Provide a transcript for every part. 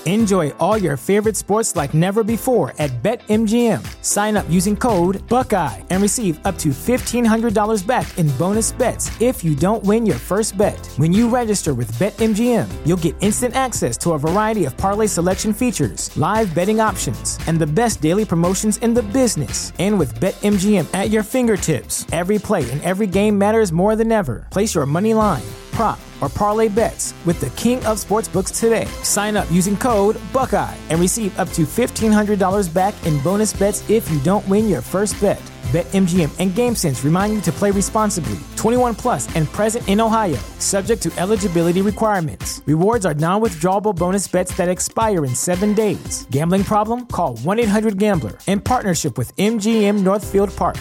Enjoy all your favorite sports like never before at BetMGM. Sign up using code Buckeye and receive up to $1,500 back in bonus bets if you don't win your first bet. When you register with BetMGM, you'll get instant access to a variety of parlay selection features, live betting options, and the best daily promotions in the business. And with BetMGM at your fingertips, every play and every game matters more than ever. Place your money line, prop, or parlay bets with the king of sportsbooks today. Sign up using code Buckeye and receive up to $1,500 back in bonus bets if you don't win your first bet. BetMGM and GameSense remind you to play responsibly. 21 plus and present in Ohio, subject to eligibility requirements. Rewards are non-withdrawable bonus bets that expire in 7 days. Gambling problem? Call 1-800-GAMBLER. In partnership with MGM Northfield Park.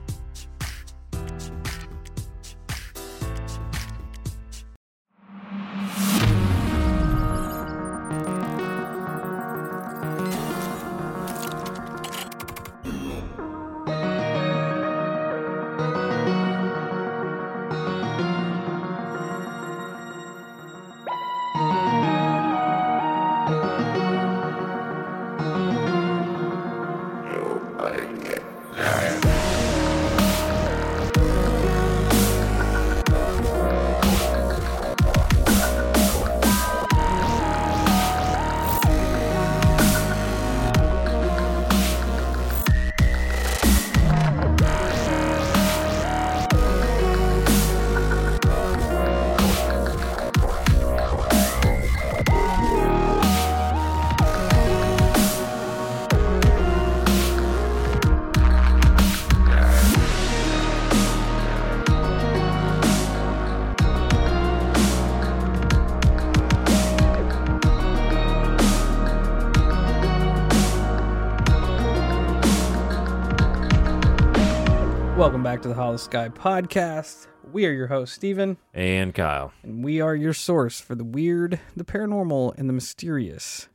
Welcome back to the Hollow Sky Podcast. We are your hosts, Steven. And Kyle. And we are your source for the weird, the paranormal, and the mysterious.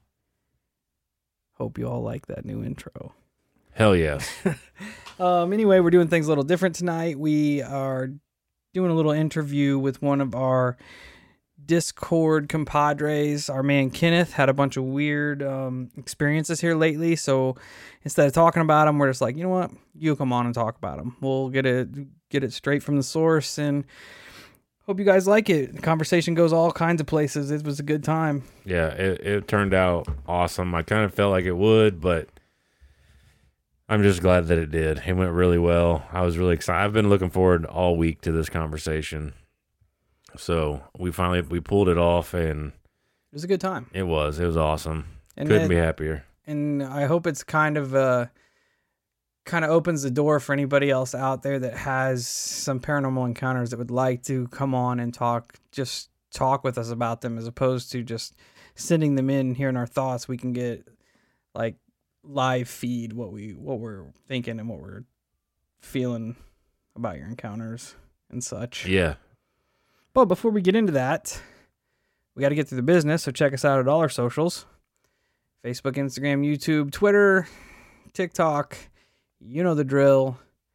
Hope you all like that new intro. Hell yes. Anyway, we're doing things a little different tonight. We are doing a little interview with one of our Discord compadres. Our man Kenneth had a bunch of weird experiences here lately, so instead of talking about them, we're just like, you know what, you come on and talk about them. We'll get it straight from the source, and hope you guys like it. The conversation goes all kinds of places. It was a good time. Yeah, it turned out awesome. I kind of felt like it would, but I'm just glad that it did. It went really well. I was really excited. I've been looking forward all week to this conversation. So we pulled it off, and it was a good time. It was awesome. And couldn't be happier. And I hope it's kind of opens the door for anybody else out there that has some paranormal encounters that would like to come on and talk with us about them, as opposed to just sending them in, hearing our thoughts. We can get like live feed what we're thinking and what we're feeling about your encounters and such. Yeah. But before we get into that, we got to get through the business, so check us out at all our socials. Facebook, Instagram, YouTube, Twitter, TikTok. You know the drill.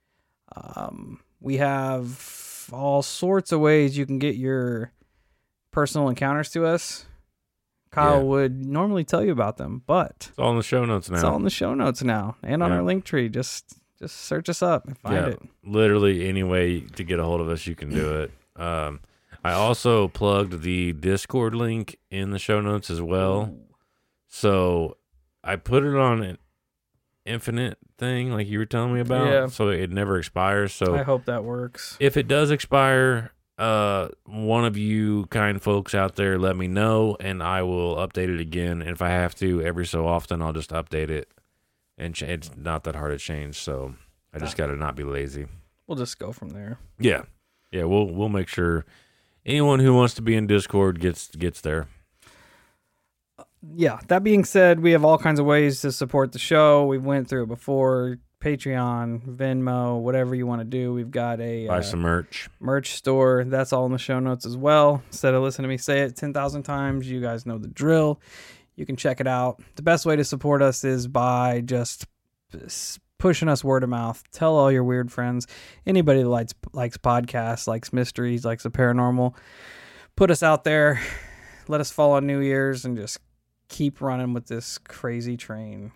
We have all sorts of ways you can get your personal encounters to us. Kyle would normally tell you about them, but it's all in the show notes now. It's all in the show notes now and on our link tree. Just search us up and find it. Literally any way to get a hold of us, you can do it. I also plugged the Discord link in the show notes as well. So I put it on an infinite thing like you were telling me about, so it never expires. So I hope that works. If it does expire, one of you kind folks out there, let me know, and I will update it again. And if I have to, every so often, I'll just update it. And it's not that hard to change, so I just got to not be lazy. We'll just go from there. Yeah. We'll make sure anyone who wants to be in Discord gets there. Yeah, that being said, we have all kinds of ways to support the show. We've went through it before. Patreon, Venmo, whatever you want to do. We've got a buy some merch store. That's all in the show notes as well. Instead of listening to me say it 10,000 times, you guys know the drill. You can check it out. The best way to support us is by just pushing us word of mouth. Tell all your weird friends. Anybody that likes podcasts, likes mysteries, likes the paranormal. Put us out there. Let us fall on New Year's and just keep running with this crazy train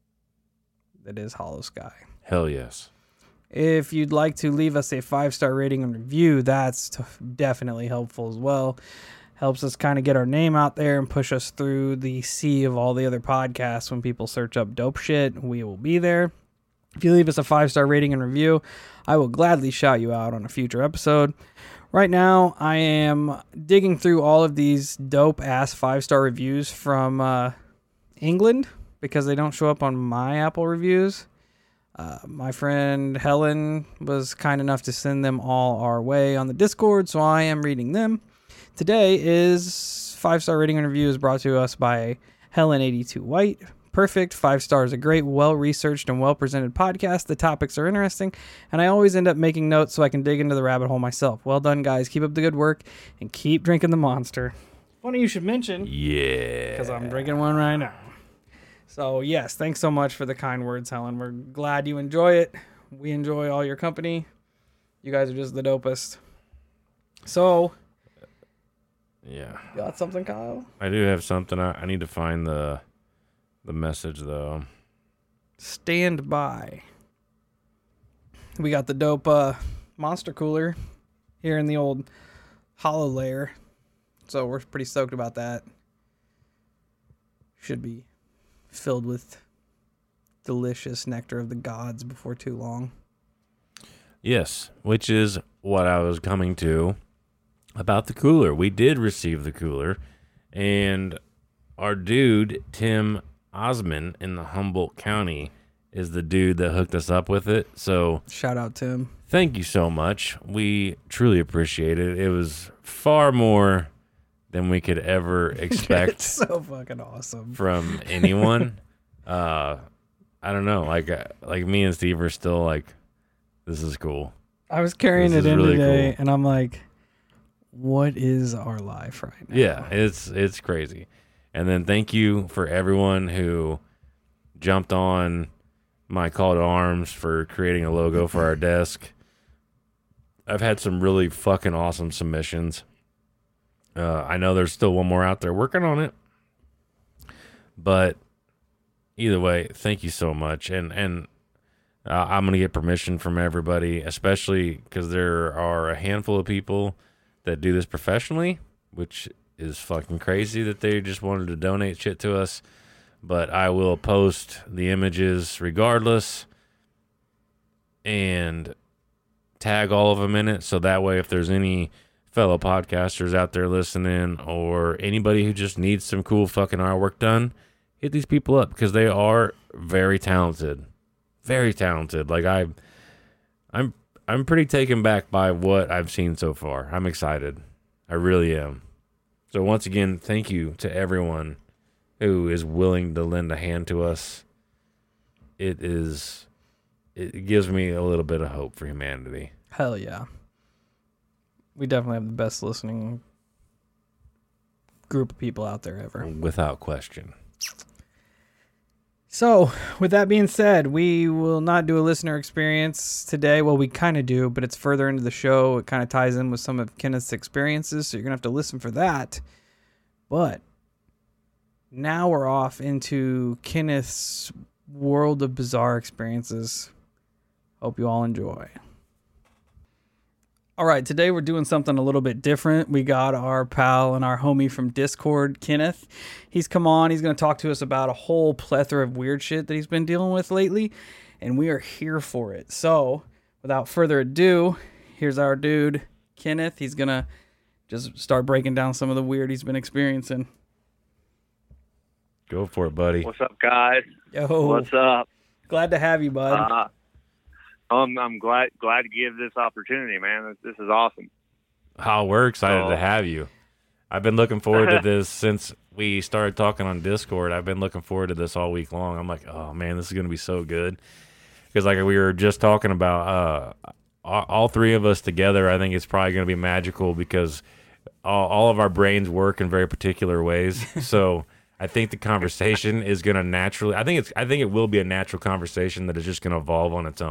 that is Hollow Sky. Hell yes. If you'd like to leave us a 5-star rating and review, that's definitely helpful as well. Helps us kind of get our name out there and push us through the sea of all the other podcasts. When people search up dope shit, we will be there. If you leave us a 5-star rating and review, I will gladly shout you out on a future episode. Right now, I am digging through all of these dope-ass 5-star reviews from England because they don't show up on my Apple reviews. My friend Helen was kind enough to send them all our way on the Discord, so I am reading them. Today is 5-star rating and review is brought to us by Helen82 White. Perfect. 5 stars. A great, well-researched and well-presented podcast. The topics are interesting, and I always end up making notes so I can dig into the rabbit hole myself. Well done, guys. Keep up the good work, and keep drinking the Monster. Funny you should mention. Yeah. Because I'm drinking one right now. So, yes, thanks so much for the kind words, Helen. We're glad you enjoy it. We enjoy all your company. You guys are just the dopest. So, yeah. you got something, Kyle? I do have something. I need to find the message, though. Stand by. We got the dope Monster Cooler here in the old hollow layer. So, we're pretty stoked about that. Should be filled with delicious nectar of the gods before too long. Yes, which is what I was coming to about the cooler. We did receive the cooler, and our dude, Tim Osman in the Humboldt County, is the dude that hooked us up with it. So shout out, Tim. Thank you so much. We truly appreciate it. It was far more than we could ever expect. It's so fucking awesome from anyone. I don't know. Like me and Steve are still like, this is cool. I was carrying This it is in really today, cool. and I'm like, what is our life right now? Yeah, it's crazy. And then thank you for everyone who jumped on my call to arms for creating a logo for our desk. I've had some really fucking awesome submissions. I know there's still one more out there working on it. But either way, thank you so much. And I'm going to get permission from everybody, especially because there are a handful of people that do this professionally, which is fucking crazy that they just wanted to donate shit to us. But I will post the images regardless and tag all of them in it. So that way, if there's any fellow podcasters out there listening or anybody who just needs some cool fucking artwork done, hit these people up because they are very talented. Very talented. Like I'm pretty taken back by what I've seen so far. I'm excited. I really am. So once again, thank you to everyone who is willing to lend a hand to us. It gives me a little bit of hope for humanity. Hell yeah. We definitely have the best listening group of people out there ever. Without question. So, with that being said, we will not do a listener experience today. Well, we kind of do, but it's further into the show. It kind of ties in with some of Kenneth's experiences, so you're going to have to listen for that. But now we're off into Kenneth's world of bizarre experiences. Hope you all enjoy. All right, today we're doing something a little bit different. We got our pal and our homie from Discord, Kenneth. He's come on. He's going to talk to us about a whole plethora of weird shit that he's been dealing with lately, and we are here for it. So, without further ado, here's our dude, Kenneth. He's going to just start breaking down some of the weird he's been experiencing. Go for it, buddy. What's up, guys? Yo. What's up? Glad to have you, bud. I'm glad to give this opportunity, man. This is awesome. Oh, we're excited to have you. I've been looking forward to this since we started talking on Discord. I've been looking forward to this all week long. I'm like, oh, man, this is going to be so good. Because like we were just talking about, all three of us together, I think it's probably going to be magical because all of our brains work in very particular ways. So I think the conversation is going to naturally – I think it will be a natural conversation that is just going to evolve on its own.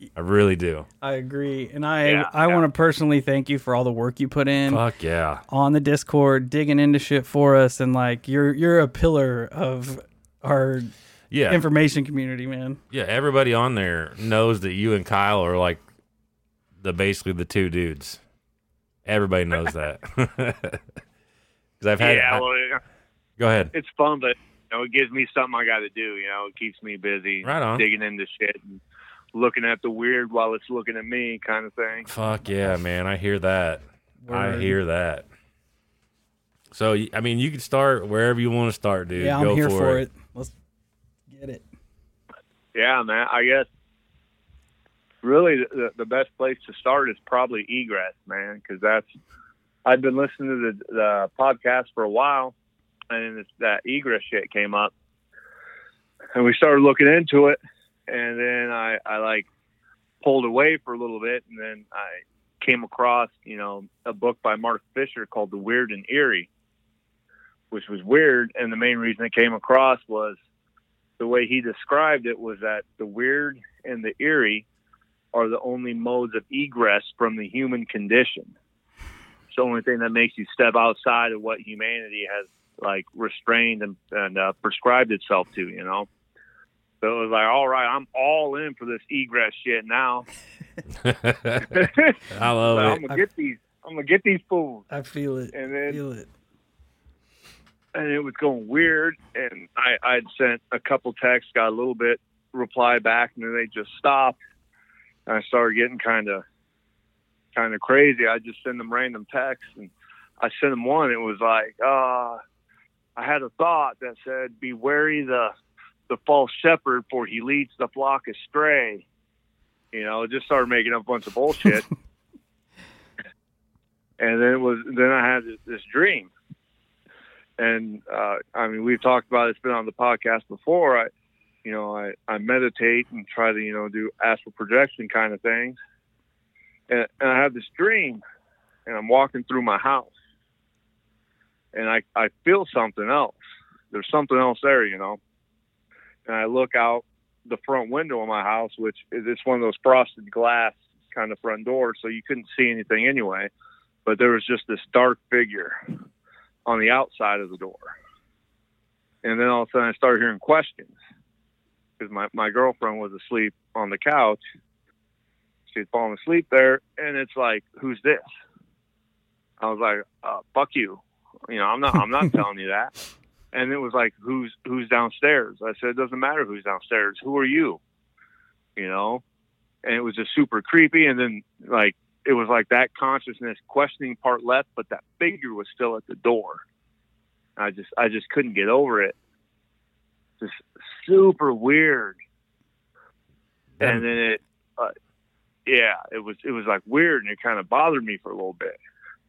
I really do. I agree. And I want to personally thank you for all the work you put in. Fuck yeah. On the Discord, digging into shit for us, and like you're a pillar of our information community, man. Yeah, everybody on there knows that you and Kyle are like basically the two dudes. Everybody knows that. Because I've had. Go ahead. It's fun, but it gives me something I got to do. It keeps me busy. Right on. Digging into shit and looking at the weird while it's looking at me, kind of thing. Fuck yeah, man! I hear that. Word. I hear that. So I mean, you can start wherever you want to start, dude. Yeah, I'm here for it. Let's get it. Yeah, man. I guess really the best place to start is probably Egress, man, because I've been listening to the podcast for a while, and that Egress shit came up, and we started looking into it, and then I like pulled away for a little bit, and then I came across a book by Mark Fisher called The Weird and Eerie, which was weird, and the main reason it came across was the way he described it was that the weird and the eerie are the only modes of egress from the human condition. It's the only thing that makes you step outside of what humanity has like restrained and prescribed itself to, So it was like, all right, I'm all in for this egress shit now. I love it. I'm gonna get these fools. I feel it. And then, feel it. And it was going weird, and I'd sent a couple texts, got a little bit reply back, and then they just stopped. And I started getting kind of crazy. I just send them random texts, and I sent them one. It was like, I had a thought that said, "Be wary the false shepherd, for he leads the flock astray." Just started making up a bunch of bullshit. And then I had this dream. And, we've talked about it. It's been on the podcast before. I meditate and try to, do astral projection kind of things. And I have this dream, and I'm walking through my house, and I feel something else. There's something else there, And I look out the front window of my house, which is it's one of those frosted glass kind of front doors, so you couldn't see anything anyway. But there was just this dark figure on the outside of the door. And then all of a sudden I started hearing questions, because my girlfriend was asleep on the couch. She had fallen asleep there, and it's like, "Who's this?" I was like, "Fuck you. I'm not telling you that." And it was like, who's downstairs? I said, "It doesn't matter who's downstairs. Who are you?" And it was just super creepy. And then like, it was like that consciousness questioning part left, but that figure was still at the door. I just couldn't get over it. Just super weird. And then it was like weird, and it kind of bothered me for a little bit.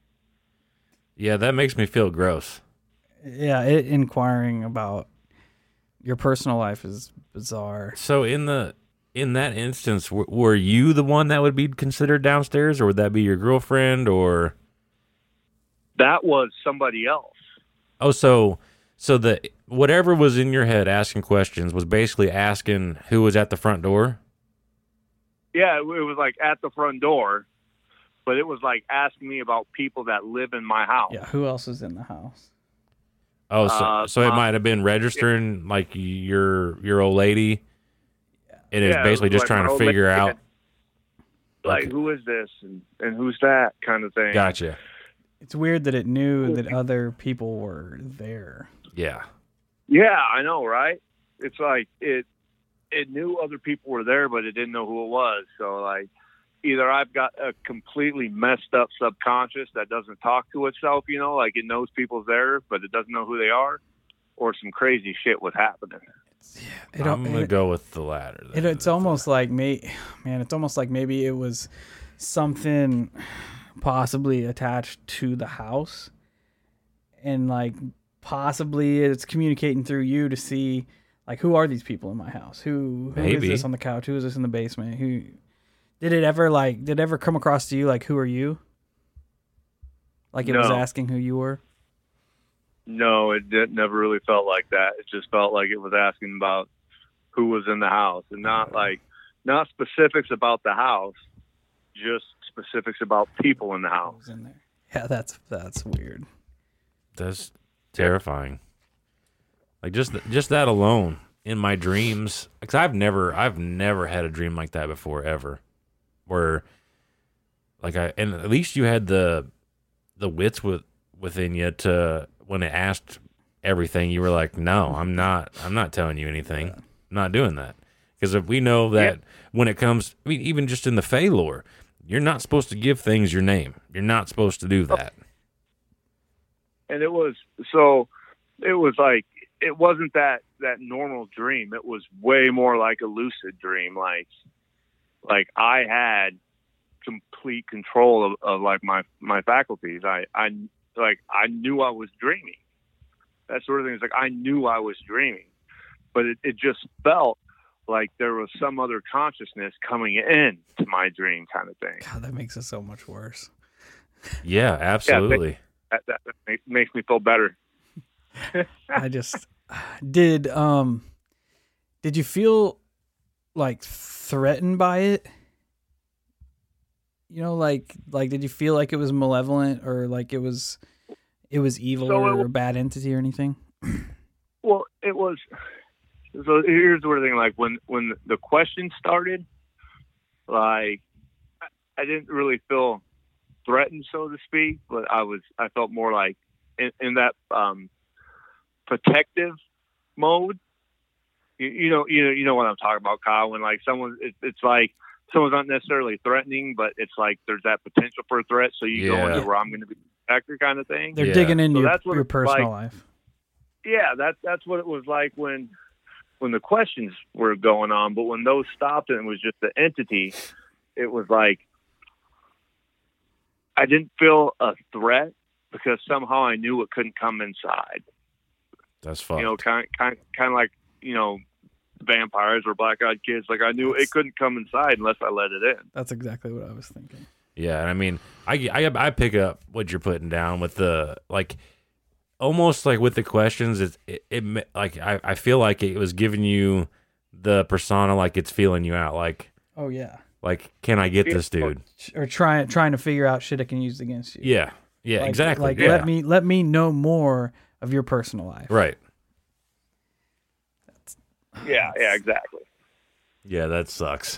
Yeah, that makes me feel gross. Yeah, inquiring about your personal life is bizarre. So in that instance, were you the one that would be considered downstairs, or would that be your girlfriend, or? That was somebody else. Oh, so the whatever was in your head asking questions was basically asking who was at the front door? Yeah, it was like at the front door, but it was like asking me about people that live in my house. Yeah, who else is in the house? Oh, so it might have been registering like your old lady. And it's basically just trying to figure out, like, who is this and who's that kind of thing. Gotcha. It's weird that it knew that other people were there. Yeah. Yeah, I know, right? It's like it knew other people were there, but it didn't know who it was. So, like, either I've got a completely messed up subconscious that doesn't talk to itself, like it knows people's there, but it doesn't know who they are, or some crazy shit was happening. I'm gonna go with the latter. It's almost like it's almost like maybe it was something possibly attached to the house, and like possibly it's communicating through you to see like, who are these people in my house? Who is this on the couch? Who is this in the basement? Who did it ever come across to you like, who are you? Like it was asking who you were? No, it never really felt like that. It just felt like it was asking about who was in the house, and not like not specifics about the house, just specifics about people in the house. In there. Yeah, that's weird. That's terrifying. Like just that alone in my dreams, because I've never had a dream like that before ever, where and at least you had the wits within you to, when it asked everything, you were like, no, I'm not telling you anything. I'm not doing that. Because if we know that when it comes, I mean, even just in the Fae lore, you're not supposed to give things your name. You're not supposed to do that. And it was like, it wasn't that normal dream. It was way more like a lucid dream. Like I had complete control of like my faculties. I knew I was dreaming. That sort of thing. It's like I knew I was dreaming, but it just felt like there was some other consciousness coming in to my dream, kind of thing. God, that makes it so much worse. Yeah, absolutely. Yeah, that makes me feel better. I just did you feel like threatened by it? You know, like did you feel like it was malevolent, or like it was evil, or a bad entity or anything? Well, it was. So here's the weird thing: like when the question started, like I didn't really feel threatened, so to speak, but I felt more like in that protective mode. You know what I'm talking about, Kyle. When like it's like someone's not necessarily threatening, but it's like there's that potential for a threat. So you go into where I'm going to be a protector, kind of thing. They're digging into your personal life. Yeah, that's what it was like when the questions were going on. But when those stopped and it was just the entity, it was like I didn't feel a threat because somehow I knew it couldn't come inside. That's fucked. You know, kind of like, you know, vampires or black-eyed kids. Like I knew it couldn't come inside unless I let it in. That's exactly what I was thinking. Yeah, I mean, I pick up what you're putting down with the, like, almost like with the questions. It like I feel like it was giving you the persona, like it's feeling you out. Like, oh yeah, like, can I get this dude? Or trying to figure out shit it can use against you. Yeah, like, exactly. Like yeah. let me know more of your personal life. Right. Yeah, exactly. Yeah, that sucks.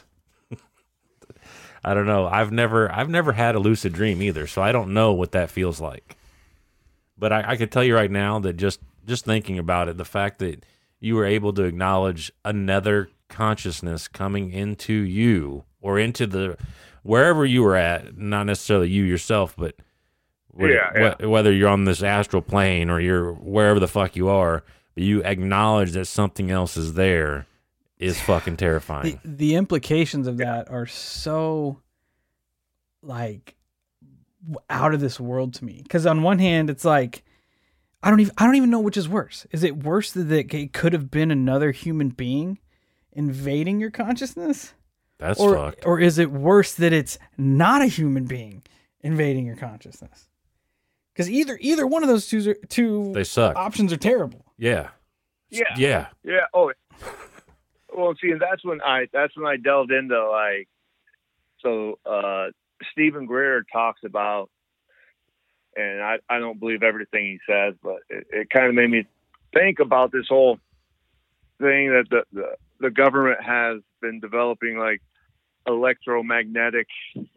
I don't know. I've never had a lucid dream either, so I don't know what that feels like. But I could tell you right now that just thinking about it, the fact that you were able to acknowledge another consciousness coming into you or into the wherever you were at, not necessarily you yourself, but whether you're on this astral plane or you're wherever the fuck you are, but you acknowledge that something else is there is fucking terrifying. The implications of that are so like out of this world to me. Because on one hand, it's like I don't even know which is worse. Is it worse that it could have been another human being invading your consciousness? That's fucked. Or is it worse that it's not a human being invading your consciousness? Because either one of those two they suck. Options are terrible. Yeah. Oh, well, see, and that's when I delved into like, so Stephen Greer talks about, and I don't believe everything he says, but it kind of made me think about this whole thing that the government has been developing like electromagnetic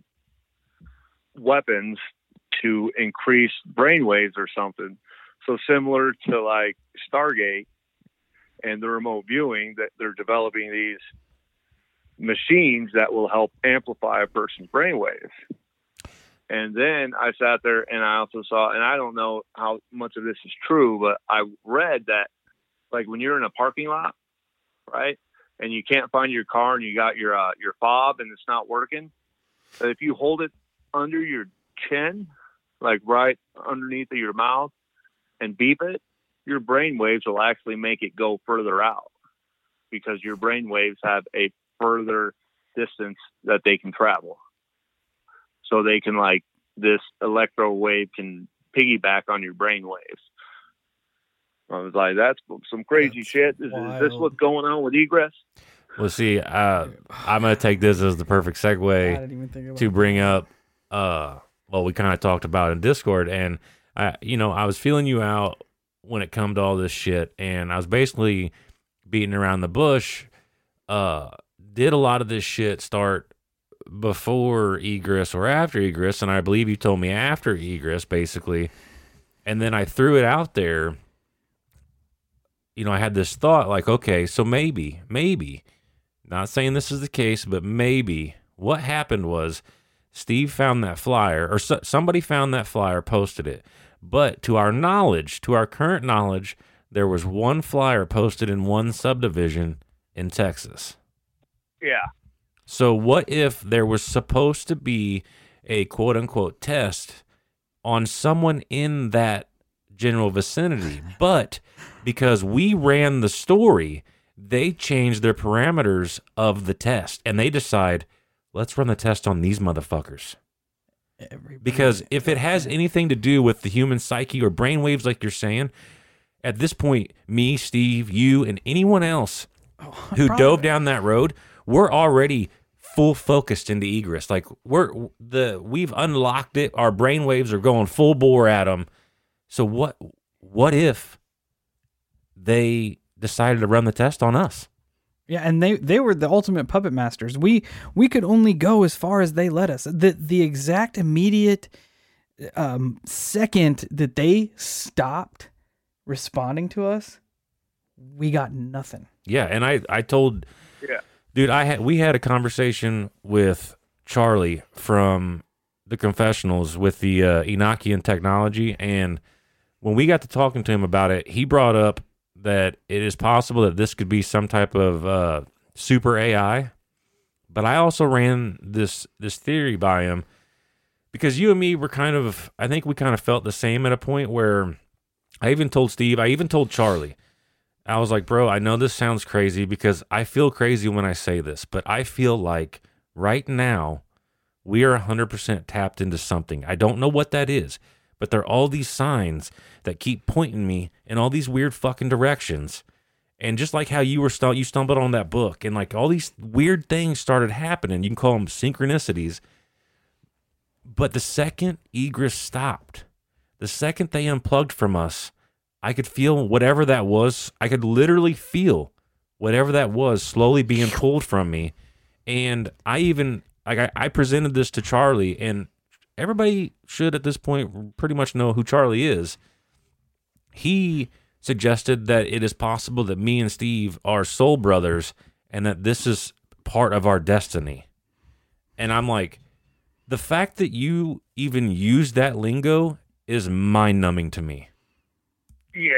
weapons to increase brainwaves or something. So similar to like Stargate and the remote viewing, that they're developing these machines that will help amplify a person's brainwaves. And then I sat there and I also saw, and I don't know how much of this is true, but I read that like when you're in a parking lot, right, and you can't find your car and you got your fob and it's not working, that if you hold it under your chin, like right underneath of your mouth, and beep it, your brain waves will actually make it go further out because your brain waves have a further distance that they can travel. So they can, like, this electro wave can piggyback on your brain waves. I was like, that's some crazy shit. Is this what's going on with egress? Well, see, I'm going to take this as the perfect I segue didn't even think about to bring up what we kind of talked about in Discord. And, I was feeling you out when it come to all this shit. And I was basically beating around the bush. Did a lot of this shit start before egress or after egress? And I believe you told me after egress, basically. And then I threw it out there. I had this thought like, okay, so maybe, not saying this is the case, but maybe what happened was Steve found that flyer, or somebody found that flyer, posted it. But to our current knowledge, there was one flyer posted in one subdivision in Texas. Yeah. So what if there was supposed to be a quote-unquote test on someone in that general vicinity, but because we ran the story, they changed their parameters of the test, and they decide, let's run the test on these motherfuckers. Because if it has anything to do with the human psyche or brainwaves, like you're saying, at this point, me, Steve, you, and anyone else who dove down that road, we're already full focused into egress. Like we've unlocked it. Our brainwaves are going full bore at them. So what if they decided to run the test on us? Yeah, and they were the ultimate puppet masters. We could only go as far as they let us. The exact immediate second that they stopped responding to us, we got nothing. Yeah, and I told, dude, we had a conversation with Charlie from the Confessionals with the Enochian technology, and when we got to talking to him about it, he brought up that it is possible that this could be some type of super AI. But I also ran this theory by him because you and me were I think we kind of felt the same at a point where I even told Steve, I even told Charlie, I was like, bro, I know this sounds crazy because I feel crazy when I say this, but I feel like right now we are 100% tapped into something. I don't know what that is, but there are all these signs that keep pointing me in all these weird fucking directions. And just like how you stumbled on that book and like all these weird things started happening, you can call them synchronicities. But the second egress stopped, the second they unplugged from us, I could feel whatever that was. I could literally feel whatever that was slowly being pulled from me. And I presented this to Charlie, and everybody should at this point pretty much know who Charlie is. He suggested that it is possible that me and Steve are soul brothers and that this is part of our destiny. And I'm like, the fact that you even use that lingo is mind-numbing to me. Yeah.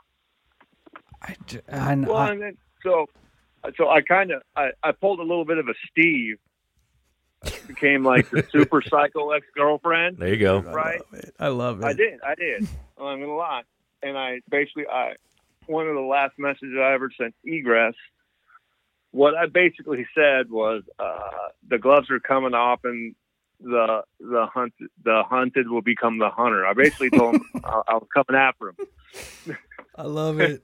So I pulled a little bit of a Steve. Became like the super psycho ex-girlfriend. There you go. Right? I love it. I did. I'm gonna lie. And I one of the last messages I ever sent egress, what I basically said was the gloves are coming off and the hunted will become the hunter. I basically told him I was coming after him. I love it.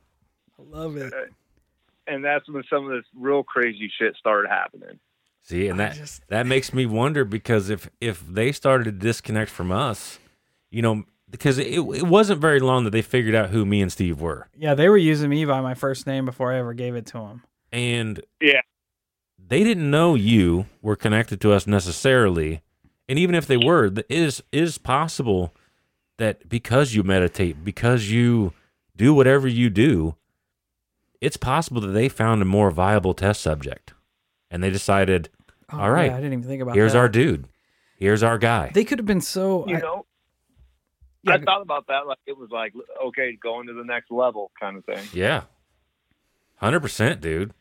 And that's when some of this real crazy shit started happening. See, and that makes me wonder, because if they started to disconnect from us, because it wasn't very long that they figured out who me and Steve were. Yeah, they were using me by my first name before I ever gave it to them. And yeah, they didn't know you were connected to us necessarily. And even if they were, it is possible that because you meditate, because you do whatever you do, it's possible that they found a more viable test subject. And they decided, all right, yeah, I didn't even think about here's that. our dude. Here's our guy. They could have been so... I thought about that like it was like, okay, going to the next level kind of thing. Yeah. 100%, dude.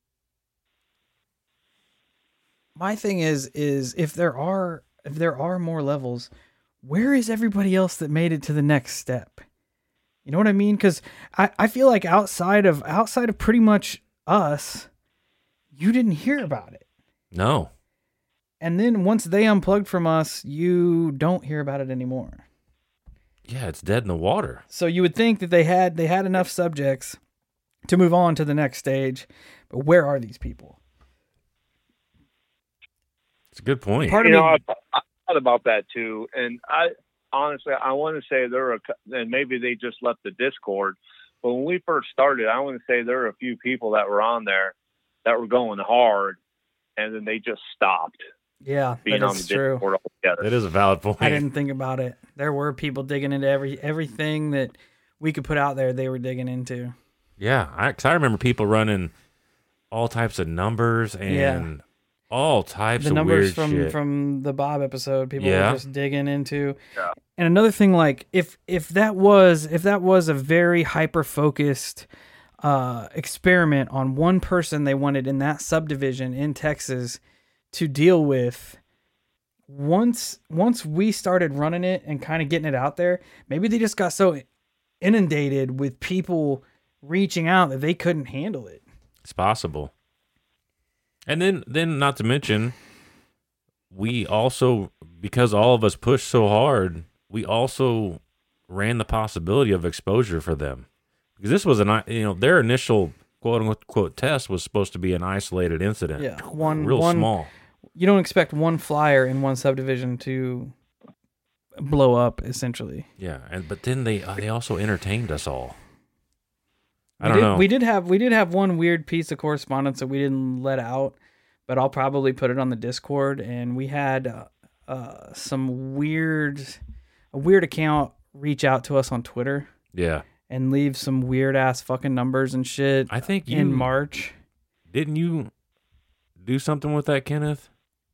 My thing is if there are more levels, where is everybody else that made it to the next step? You know what I mean? Because I feel like outside of pretty much us, you didn't hear about it. No. And then once they unplugged from us, you don't hear about it anymore. Yeah, it's dead in the water. So you would think that they had enough subjects to move on to the next stage, but where are these people? It's a good point. Part You of know, me, I thought about that too, and I honestly I want to say and maybe they just left the Discord. But when we first started, I want to say there were a few people that were on there that were going hard, and then they just stopped yeah, being that on the is true. Discord altogether. That is a valid point. I didn't think about it. There were people digging into everything that we could put out there. They were digging into. Yeah, 'cause I remember people running all types of numbers and all types The of numbers weird shit. from the Bob episode, people Yeah. were just digging into. Yeah. And another thing, like if that was a very hyper focused experiment on one person they wanted in that subdivision in Texas to deal with, once we started running it and kind of getting it out there, maybe they just got so inundated with people reaching out that they couldn't handle it. It's possible. And then not to mention, we also, because all of us pushed so hard, we also ran the possibility of exposure for them. Because this was their initial quote unquote test was supposed to be an isolated incident. Yeah, real small. You don't expect one flyer in one subdivision to blow up, essentially. Yeah, but then they also entertained us all. I don't know. We did have one weird piece of correspondence that we didn't let out, but I'll probably put it on the Discord. And we had some weird account reach out to us on Twitter. Yeah. And leave some weird ass fucking numbers and shit. I think in March. Didn't you do something with that, Kenneth?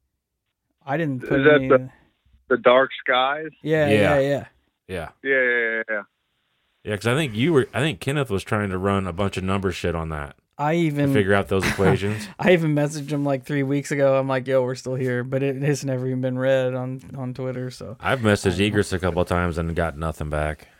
I didn't put Is that any. the Dark Skies? Yeah. Yeah, Yeah. Yeah, because I think Kenneth was trying to run a bunch of number shit on that. To figure out those equations. I even messaged him like 3 weeks ago. I'm like, yo, we're still here, but it has never even been read on Twitter. So I've messaged Egris a couple of times and got nothing back.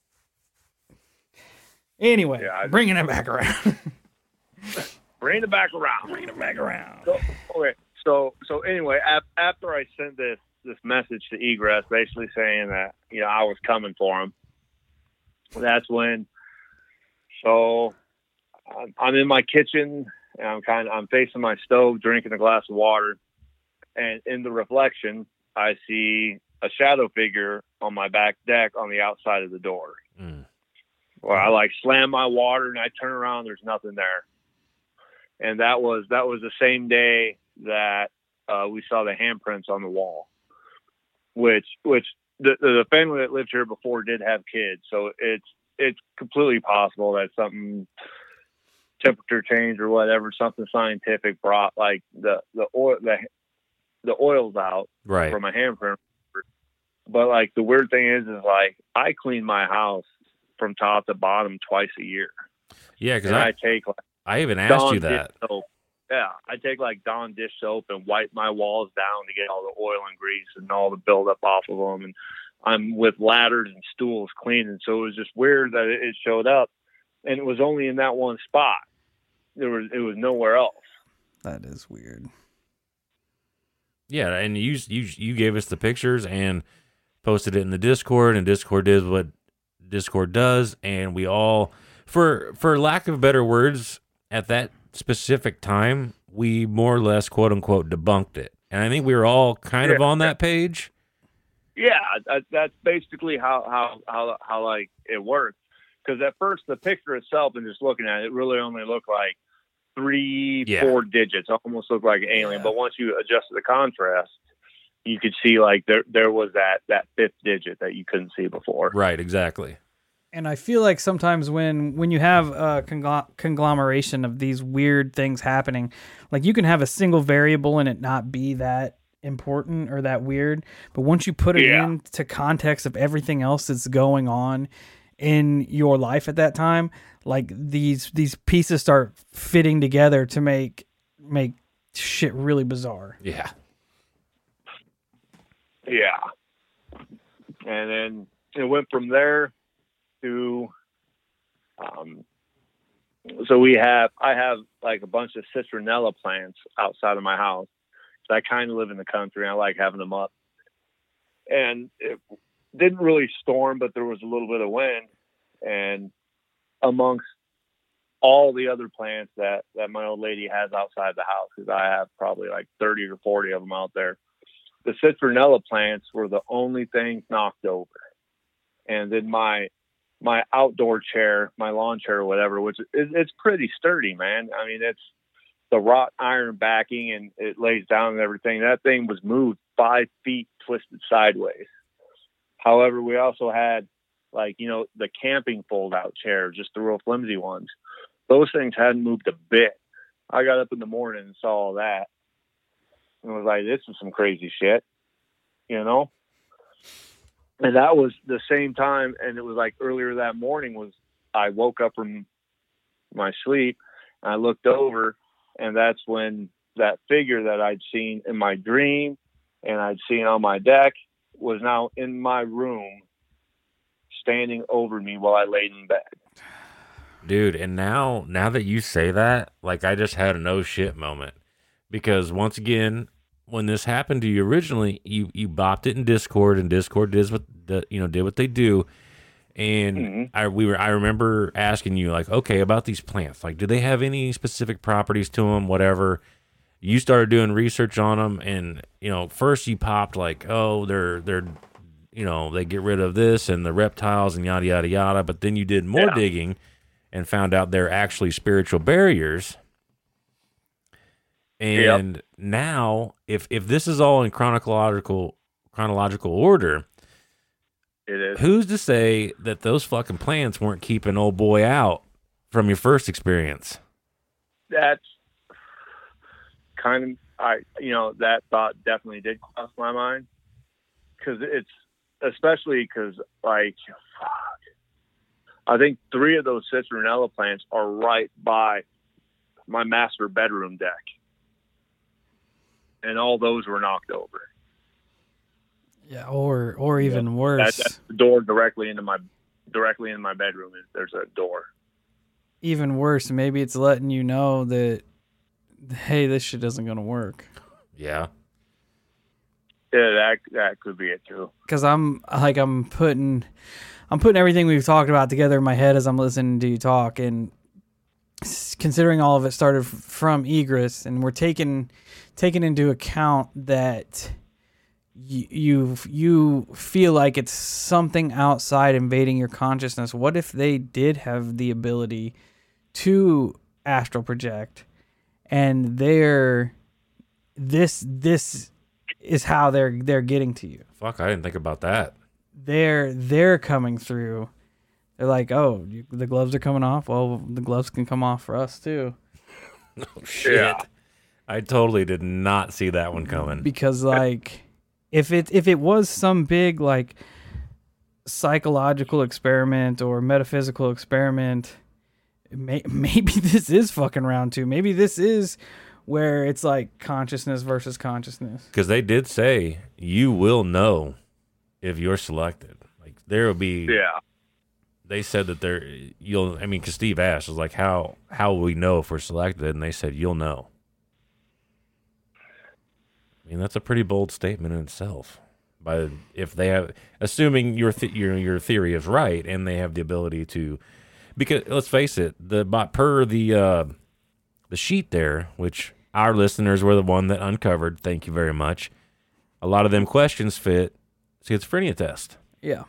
Anyway, bringing it back around. Bring it back around. So anyway, after I sent this message to Egress, basically saying that I was coming for him, that's when. So I'm in my kitchen and I'm facing my stove, drinking a glass of water, and in the reflection, I see a shadow figure on my back deck on the outside of the door. Mm. Well, I slam my water and I turn around. There's nothing there. And that was the same day that we saw the handprints on the wall, which the family that lived here before did have kids. So it's completely possible that something, temperature change or whatever, something scientific brought like the oils out right from a handprint. But like the weird thing is like I clean my house from top to bottom twice a year. Yeah, because I even asked Dawn you that. Soap. Yeah, I take like Dawn dish soap and wipe my walls down to get all the oil and grease and all the buildup off of them. And I'm with ladders and stools cleaning. So it was just weird that it showed up, and it was only in that one spot. It was nowhere else. That is weird. Yeah, and you gave us the pictures and posted it in the Discord, and Discord did what Discord does, and we all, for lack of better words, at that specific time, we more or less quote unquote debunked it, and I think we were all kind of on that page. Yeah, that's basically how like it worked. Because at first the picture itself and just looking at it really only looked like 3-4 digits, almost looked like an alien. But once you adjusted the contrast, you could see like there was that fifth digit that you couldn't see before. Right, exactly. And I feel like sometimes when you have a conglomeration of these weird things happening, like you can have a single variable and it not be that important or that weird, but once you put it into context of everything else that's going on in your life at that time, like these pieces start fitting together to make shit really bizarre. Yeah. And then it went from there to so I have like a bunch of citronella plants outside of my house. So I kind of live in the country and I like having them up. And it didn't really storm, but there was a little bit of wind. And amongst all the other plants that my old lady has outside the house, because I have probably like 30 or 40 of them out there. The citronella plants were the only things knocked over. And then my outdoor chair, my lawn chair or whatever, which it's pretty sturdy, man. I mean, it's the wrought iron backing and it lays down and everything. That thing was moved 5 feet twisted sideways. However, we also had, like, you know, the camping fold out chair, just the real flimsy ones. Those things hadn't moved a bit. I got up in the morning and saw all that and was like, this is some crazy shit, you know? And that was the same time. And it was like earlier that morning was I woke up from my sleep and I looked over, and that's when that figure that I'd seen in my dream and I'd seen on my deck was now in my room standing over me while I laid in bed. Dude, and now that you say that, like, I just had a no shit moment, because once again, when this happened to you originally, you bopped it in Discord, and Discord did what they do, and I remember asking you, like, okay, about these plants, like, do they have any specific properties to them, whatever. You started doing research on them, and, you know, first you popped like, oh, they're you know, they get rid of this and the reptiles and yada yada yada, but then you did more digging and found out they're actually spiritual barriers. And now, if this is all in chronological order, it is. Who's to say that those fucking plants weren't keeping old boy out from your first experience? That's kind of, that thought definitely did cross my mind, because especially because, like, I think 3 of those citronella plants are right by my master bedroom deck, and all those were knocked over. Yeah, or even worse. That's the door directly into my bedroom. There's a door. Even worse, maybe it's letting you know that, hey, this shit isn't gonna work. Yeah. Yeah, that could be it too. Because I'm putting everything we've talked about together in my head as I'm listening to you talk, and considering all of it started from egress, and we're taking into account that you feel like it's something outside invading your consciousness. What if they did have the ability to astral project, and this is how they're getting to you? Fuck, I didn't think about that. They're coming through. They're like, oh, the gloves are coming off. Well, the gloves can come off for us too. Oh shit! Yeah. I totally did not see that one coming. Because, like, if it was some big, like, psychological experiment or metaphysical experiment, maybe this is fucking round 2. Maybe this is where it's like consciousness versus consciousness. Because they did say you will know if you're selected. Like, there will be. Yeah. They said that because Steve asked, was like, how will we know if we're selected? And they said, you'll know. I mean, that's a pretty bold statement in itself. But if they have, assuming your theory is right, and they have the ability to, because let's face it, per the sheet there, which our listeners were the one that uncovered. Thank you very much. A lot of them questions fit schizophrenia test. Yeah.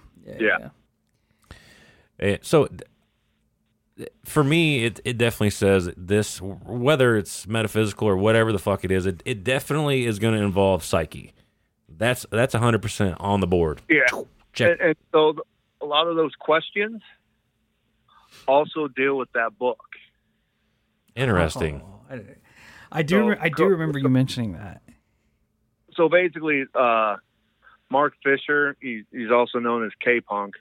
So for me, it definitely says this, whether it's metaphysical or whatever the fuck it is, it definitely is going to involve psyche. That's 100% on the board. Yeah. Check. And so a lot of those questions also deal with that book. Interesting. Oh, I do remember you mentioning that. So basically, Mark Fisher, he's also known as K-Punk.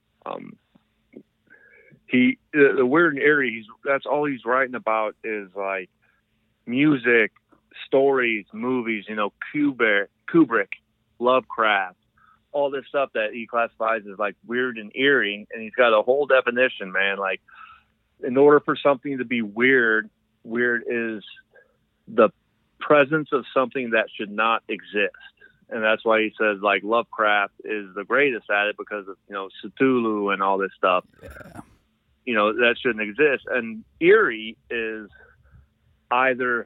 The Weird and Eerie, that's all he's writing about is, like, music, stories, movies, Kubrick, Lovecraft, all this stuff that he classifies as, like, weird and eerie. And he's got a whole definition, man. Like, in order for something to be weird is the presence of something that should not exist. And that's why he says, like, Lovecraft is the greatest at it, because of, Cthulhu and all this stuff. Yeah. that shouldn't exist. And eerie is either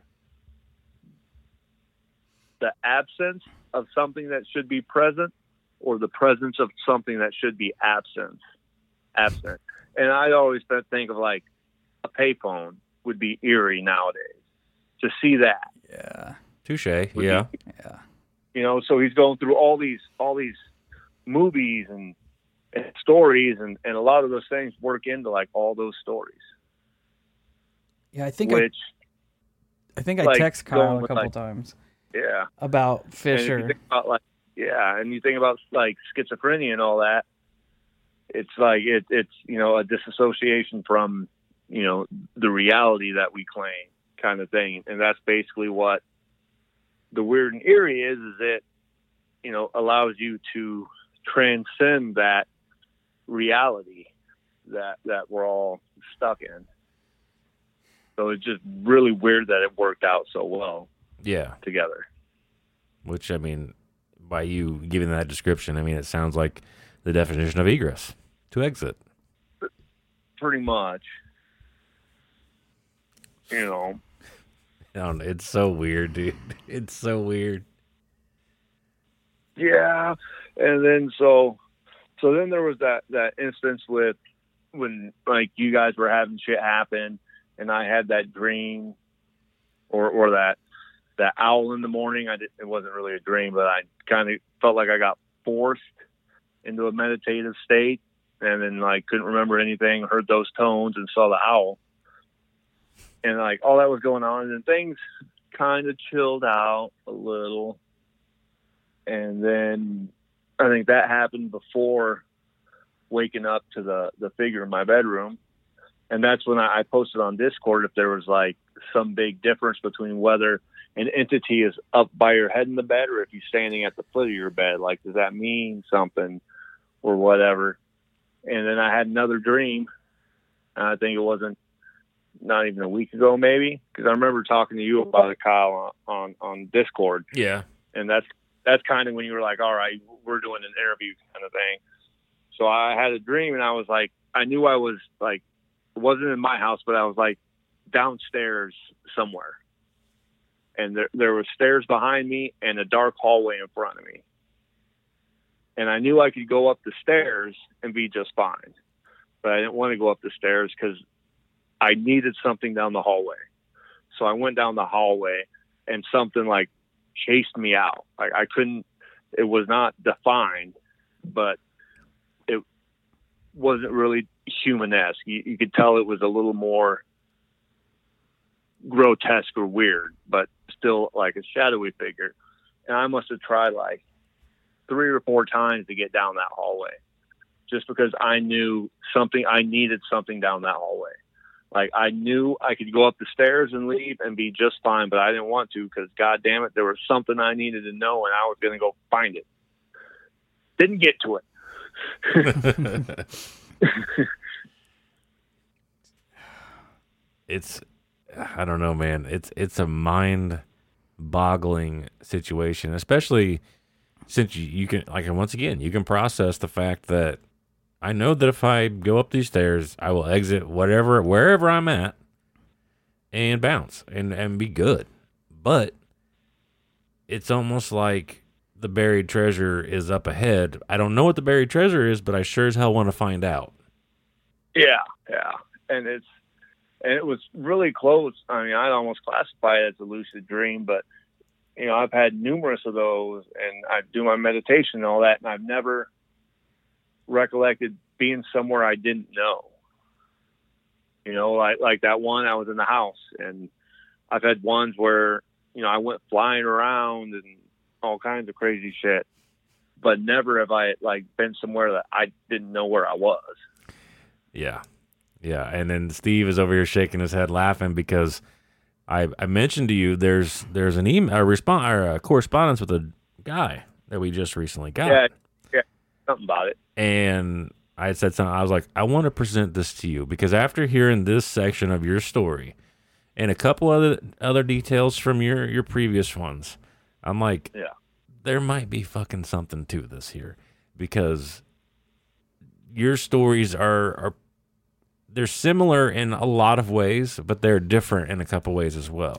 the absence of something that should be present or the presence of something that should be absent. And I always think of like a payphone would be eerie nowadays. To see that. Yeah. Touche. Yeah. Yeah. So he's going through all these movies and stories, and a lot of those things work into like all those stories. Yeah, I think I like, text Kyle a with, couple like, times. Yeah. About Fisher. And you think about and you think about like schizophrenia and all that. It's like it's a disassociation from the reality that we claim, kind of thing, and that's basically what the weird and eerie is it allows you to transcend that reality that we're all stuck in. So it's just really weird that it worked out so well. Yeah. Together. Which, I mean, by you giving that description, I mean, it sounds like the definition of egress, to exit. Pretty much. It's so weird, dude. It's so weird. Yeah. And then so then there was that instance with when like you guys were having shit happen and I had that dream or that owl in the morning. It wasn't really a dream, but I kind of felt like I got forced into a meditative state and then like couldn't remember anything, heard those tones and saw the owl. And like all that was going on, and then things kind of chilled out a little. And then I think that happened before waking up to the figure in my bedroom. And that's when I posted on Discord if there was like some big difference between whether an entity is up by your head in the bed or if you're standing at the foot of your bed. Like, does that mean something or whatever? And then I had another dream. I think it wasn't not even a week ago, maybe, because I remember talking to you about it, Kyle, on Discord. Yeah. And that's kind of when you were like, all right, we're doing an interview kind of thing. So I had a dream, and I was like, I knew I was like, it wasn't in my house, but I was like downstairs somewhere. And there were stairs behind me and a dark hallway in front of me. And I knew I could go up the stairs and be just fine. But I didn't want to go up the stairs because I needed something down the hallway. So I went down the hallway and something like chased me out. Like I couldn't, it was not defined, but it wasn't really human-esque. You could tell it was a little more grotesque or weird, but still like a shadowy figure. And I must have tried like 3 or 4 times to get down that hallway just because I knew I needed something down that hallway. Like I knew I could go up the stairs and leave and be just fine, but I didn't want to because God damn it, there was something I needed to know and I was going to go find it. Didn't get to it. I don't know, man. It's a mind-boggling situation, especially since you can, like, once again, you can process the fact that I know that if I go up these stairs, I will exit wherever I'm at and bounce and be good. But it's almost like the buried treasure is up ahead. I don't know what the buried treasure is, but I sure as hell want to find out. Yeah. And it was really close. I mean, I'd almost classify it as a lucid dream, but I've had numerous of those and I do my meditation and all that. And I've never recollected being somewhere I didn't know, like that one, I was in the house, and I've had ones where, I went flying around and all kinds of crazy shit, but never have I like been somewhere that I didn't know where I was. Yeah. Yeah. And then Steve is over here shaking his head laughing because I mentioned to you, there's an email, a correspondence with a guy that we just recently got. Yeah. Something about it. And I had said something. I was like, I want to present this to you because after hearing this section of your story and a couple other details from your previous ones, I'm like, yeah, there might be fucking something to this here because your stories are they're similar in a lot of ways, but they're different in a couple ways as well.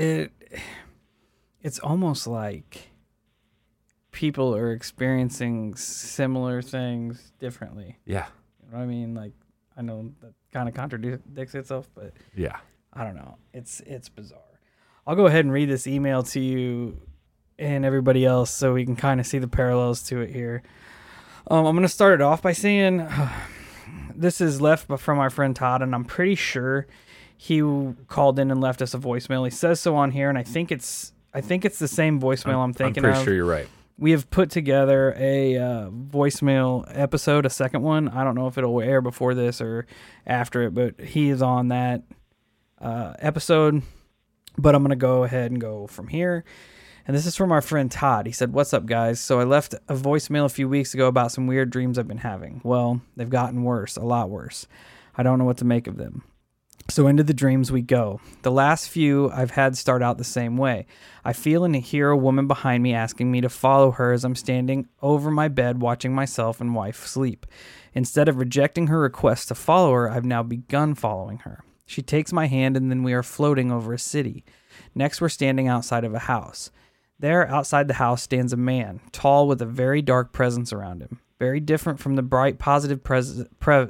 It's almost like people are experiencing similar things differently. Yeah. You know what I mean? Like, I know that kind of contradicts itself, but Yeah. I don't know. It's bizarre. I'll go ahead and read this email to you and everybody else so we can kind of see the parallels to it here. I'm going to start it off by saying this is left from our friend Todd, and I'm pretty sure he called in and left us a voicemail. He says so on here, and I think it's the same voicemail I'm thinking of. I'm pretty sure you're right. We have put together a voicemail episode, a second one. I don't know if it'll air before this or after it, but he is on that episode. But I'm going to go ahead and go from here. And this is from our friend Todd. He said, "What's up, guys? So I left a voicemail a few weeks ago about some weird dreams I've been having. Well, they've gotten worse, a lot worse. I don't know what to make of them. So into the dreams we go. The last few I've had start out the same way. I feel and hear a woman behind me asking me to follow her as I'm standing over my bed watching myself and wife sleep. Instead of rejecting her request to follow her, I've now begun following her. She takes my hand and then we are floating over a city. Next, we're standing outside of a house. There, outside the house, stands a man, tall with a very dark presence around him. Very different from the bright, positive presence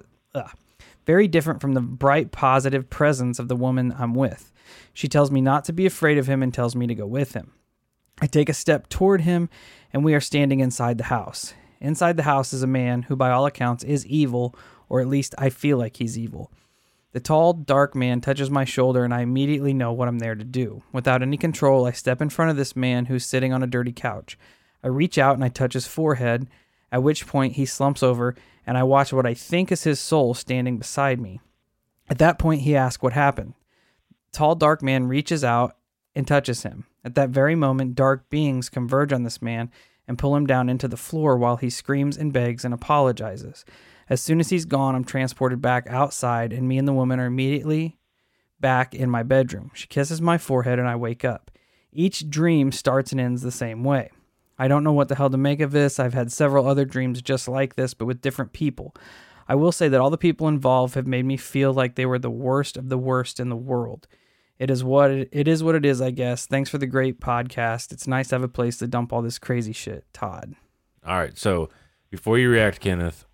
of the woman I'm with. She tells me not to be afraid of him and tells me to go with him. I take a step toward him, and we are standing inside the house. Inside the house is a man who, by all accounts, is evil, or at least I feel like he's evil. The tall, dark man touches my shoulder, and I immediately know what I'm there to do. Without any control, I step in front of this man who's sitting on a dirty couch. I reach out and I touch his forehead, at which point he slumps over, and I watch what I think is his soul standing beside me. At that point, he asks what happened. The tall, dark man reaches out and touches him. At that very moment, dark beings converge on this man and pull him down into the floor while he screams and begs and apologizes. As soon as he's gone, I'm transported back outside, and me and the woman are immediately back in my bedroom. She kisses my forehead, and I wake up. Each dream starts and ends the same way. I don't know what the hell to make of this. I've had several other dreams just like this, but with different people. I will say that all the people involved have made me feel like they were the worst of the worst in the world. It is what it is, I guess. Thanks for the great podcast. It's nice to have a place to dump all this crazy shit. Todd." All right. So before you react, Kenneth,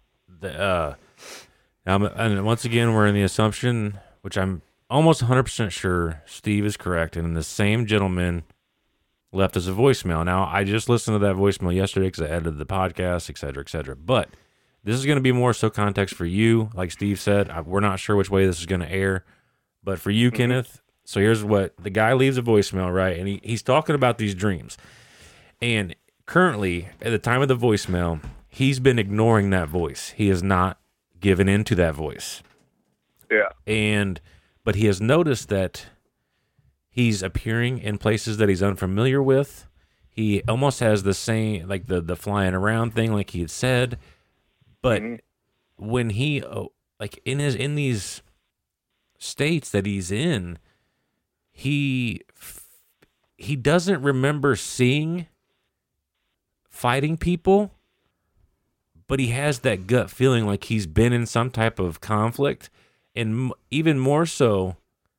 and once again, we're in the assumption, which I'm almost 100% sure Steve is correct, and the same gentleman left us a voicemail. Now, I just listened to that voicemail yesterday because I edited the podcast, et cetera, et cetera. But this is going to be more so context for you. Like Steve said, we're not sure which way this is going to air. But for you, Kenneth, so here's what the guy leaves a voicemail, right? And he's talking about these dreams. And currently, at the time of the voicemail, he's been ignoring that voice. He has not given in to that voice. Yeah. But he has noticed that he's appearing in places that he's unfamiliar with. He almost has the same, like the flying around thing, like he had said. But when he, like in these states that he's in, he doesn't remember seeing fighting people, but he has that gut feeling like he's been in some type of conflict, and even more so,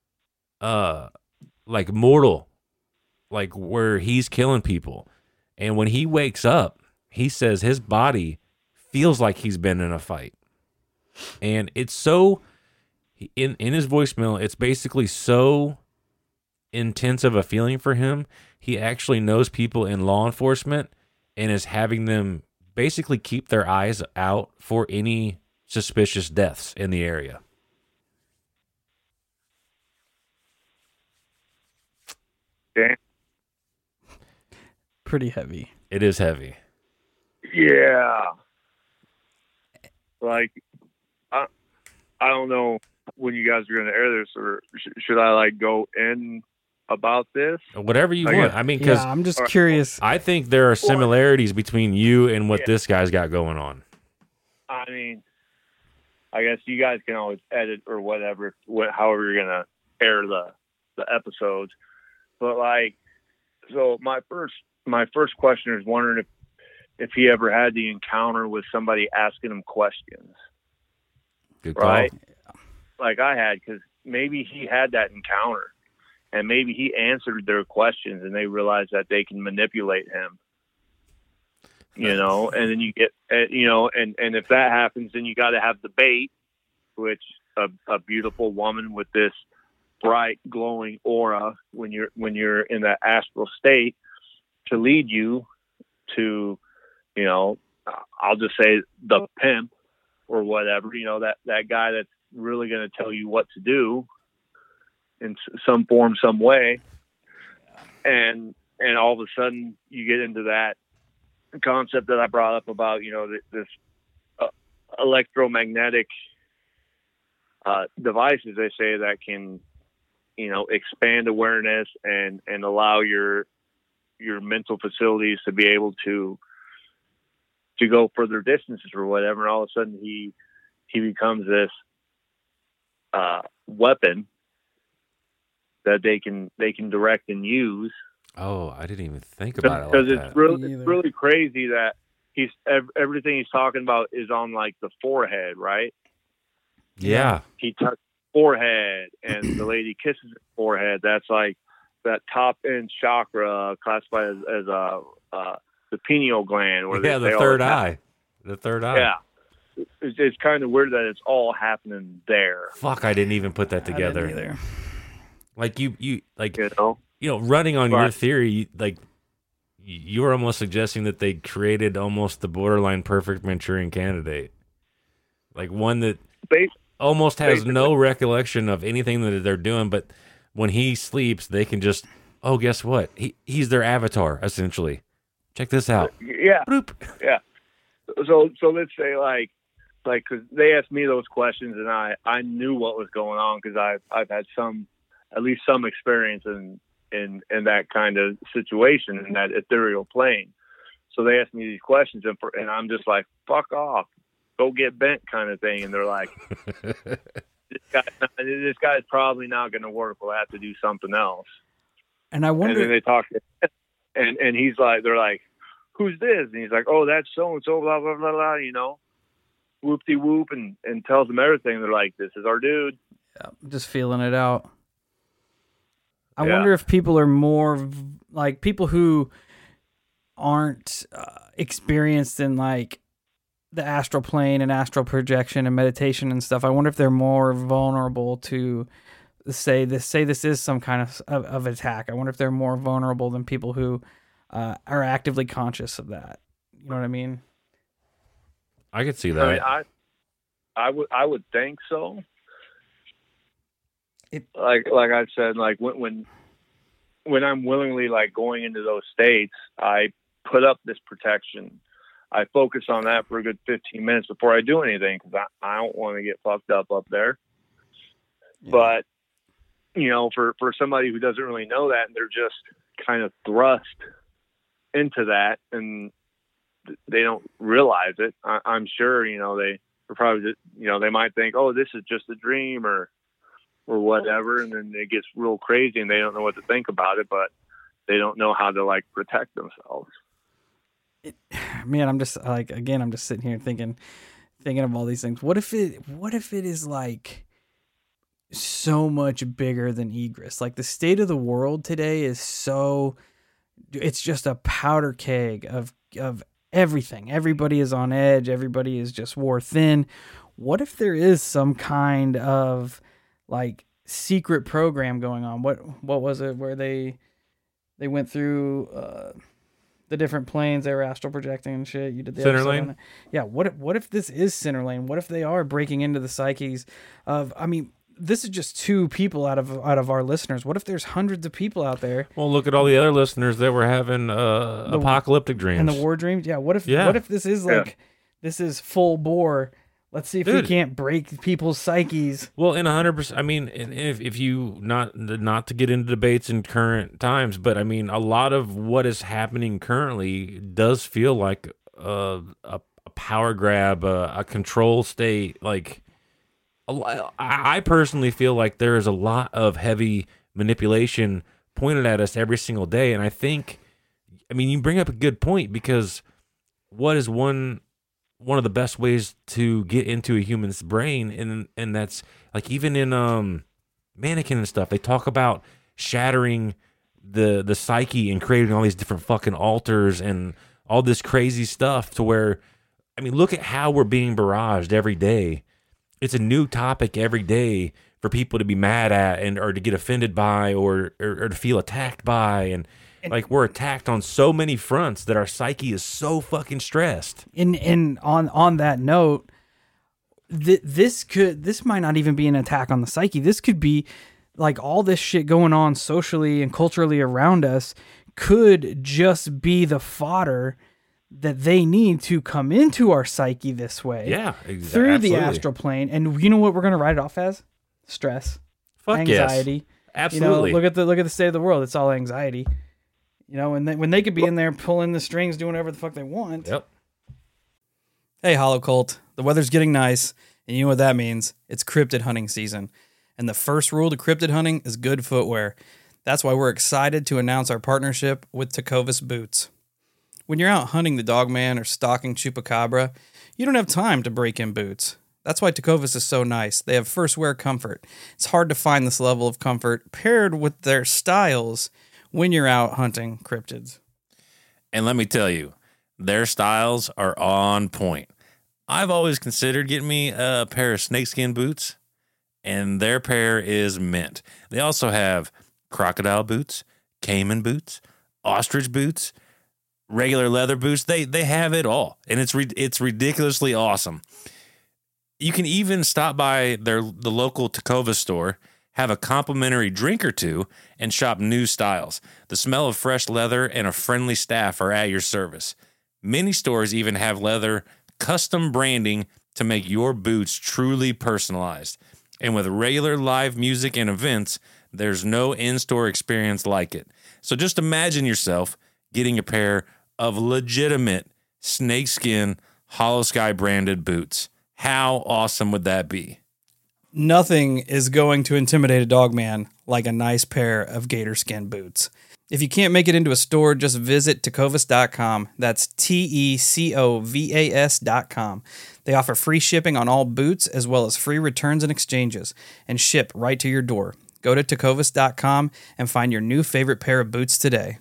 like mortal, like where he's killing people. And when he wakes up, he says his body feels like he's been in a fight. And it's so, in his voicemail, it's basically so intense of a feeling for him. He actually knows people in law enforcement and is having them basically keep their eyes out for any suspicious deaths in the area. Damn. Pretty heavy. It is heavy. Yeah. Like, I don't know when you guys are going to air this, or should I like go in about this? Whatever you want. I mean, because I'm just curious. I think there are similarities between you and what this guy's got going on. I mean, I guess you guys can always edit or whatever, however you're going to air the episodes. But like, so my first question is wondering if he ever had the encounter with somebody asking him questions. Good call. Right? like I had, because maybe he had that encounter, and maybe he answered their questions, and they realized that they can manipulate him. You know, and then you get, you know, and if that happens, then you got to have the bait, which a beautiful woman with this bright, glowing aura when you're in that astral state to lead you to, you know, I'll just say the pimp or whatever, you know, that guy that's really going to tell you what to do in some form, some way. And all of a sudden you get into that concept that I brought up about, you know, this electromagnetic devices, they say, that can, you know, expand awareness and allow your mental facilities to be able to go further distances or whatever. And all of a sudden he becomes this weapon that they can direct and use. Oh, I didn't even think about it because like it's that. it's really crazy that everything he's talking about is on like the forehead, right? Yeah. He touched forehead, and the lady kisses his forehead. That's like that top end chakra, classified as the pineal gland. Where Yeah, the third eye. The third eye. Yeah, it's kind of weird that it's all happening there. Fuck, I didn't even put that together. I didn't either. Like you like, You know, running on your theory, like you were almost suggesting that they created almost the borderline perfect Manchurian candidate, like one that almost has no recollection of anything that they're doing, but when he sleeps, they can just, oh, guess what? He's their avatar, essentially. Check this out. Yeah. Bloop. Yeah. So let's say like, cause they asked me those questions, and I knew what was going on, cause I've had at least some experience in that kind of situation, in that ethereal plane. So they asked me these questions, and I'm just like, fuck off, go get bent, kind of thing. And they're like, this guy's probably not going to work. We'll have to do something else. And I wonder. And then they talk, and he's like, they're like, who's this? And he's like, oh, that's so and so, blah blah blah blah. You know, whoop de whoop, and tells them everything. They're like, this is our dude. Yeah, just feeling it out. I wonder if people are more like people who aren't experienced in like the astral plane and astral projection and meditation and stuff. I wonder if they're more vulnerable to say this is some kind of attack. I wonder if they're more vulnerable than people who are actively conscious of that. You know what I mean? I could see that. I would think so. Like I said, like when I'm willingly like going into those states, I put up this protection. I focus on that for a good 15 minutes before I do anything, because I don't want to get fucked up there. Yeah. But you know, for somebody who doesn't really know that, and they're just kind of thrust into that, and they don't realize it. I'm sure, you know, they're probably, you know, they might think, oh, this is just a dream or whatever, and then it gets real crazy and they don't know what to think about it, but they don't know how to like protect themselves. Man, I'm just like, again, I'm just sitting here thinking of all these things. What if it is like so much bigger than Egress? Like the state of the world today is it's just a powder keg of everything. Everybody is on edge. Everybody is just wore thin. What if there is some kind of like secret program going on? What was it where they went through the different planes? They were astral projecting and shit. You did the Center Lane. Yeah. What if this is Center Lane? What if they are breaking into the psyches of? I mean, this is just 2 people out of our listeners. What if there's hundreds of people out there? Well, look at all the other listeners that were having apocalyptic dreams and the war dreams. Yeah. What if this is like this is full bore? Let's see if we can't break people's psyches. Well, in 100%. I mean, if you not to get into debates in current times, but I mean, a lot of what is happening currently does feel like a power grab, a control state. Like, I personally feel like there is a lot of heavy manipulation pointed at us every single day, and I think, I mean, you bring up a good point, because what is one one of the best ways to get into a human's brain, and that's like even in Mannequin and stuff, they talk about shattering the psyche and creating all these different fucking altars and all this crazy stuff to where, I mean, look at how we're being barraged every day. It's a new topic every day for people to be mad at and or to get offended by or to feel attacked by, and like we're attacked on so many fronts that our psyche is so fucking stressed. And on that note, this might not even be an attack on the psyche. This could be like all this shit going on socially and culturally around us could just be the fodder that they need to come into our psyche this way. Yeah, through the astral plane. And you know what we're going to write it off as? Stress. Fuck anxiety. Yes. Absolutely. You know, look at the state of the world. It's all anxiety. You know, and when they could be in there pulling the strings, doing whatever the fuck they want. Yep. Hey, Hollow Cult. The weather's getting nice, and you know what that means. It's cryptid hunting season. And the first rule to cryptid hunting is good footwear. That's why we're excited to announce our partnership with Tecovas Boots. When you're out hunting the Dogman or stalking Chupacabra, you don't have time to break in boots. That's why Tecovas is so nice. They have first wear comfort. It's hard to find this level of comfort paired with their styles when you're out hunting cryptids. And let me tell you, their styles are on point. I've always considered getting me a pair of snakeskin boots, and their pair is mint. They also have crocodile boots, caiman boots, ostrich boots, regular leather boots. They have it all, and it's ridiculously awesome. You can even stop by the local Tecovas store, have a complimentary drink or two, and shop new styles. The smell of fresh leather and a friendly staff are at your service. Many stores even have leather custom branding to make your boots truly personalized. And with regular live music and events, there's no in-store experience like it. So just imagine yourself getting a pair of legitimate snakeskin Hollow Sky branded boots. How awesome would that be? Nothing is going to intimidate a dogman like a nice pair of gator skin boots. If you can't make it into a store, just visit Tecovas.com. That's Tecovas.com. They offer free shipping on all boots as well as free returns and exchanges, and ship right to your door. Go to Tecovas.com and find your new favorite pair of boots today.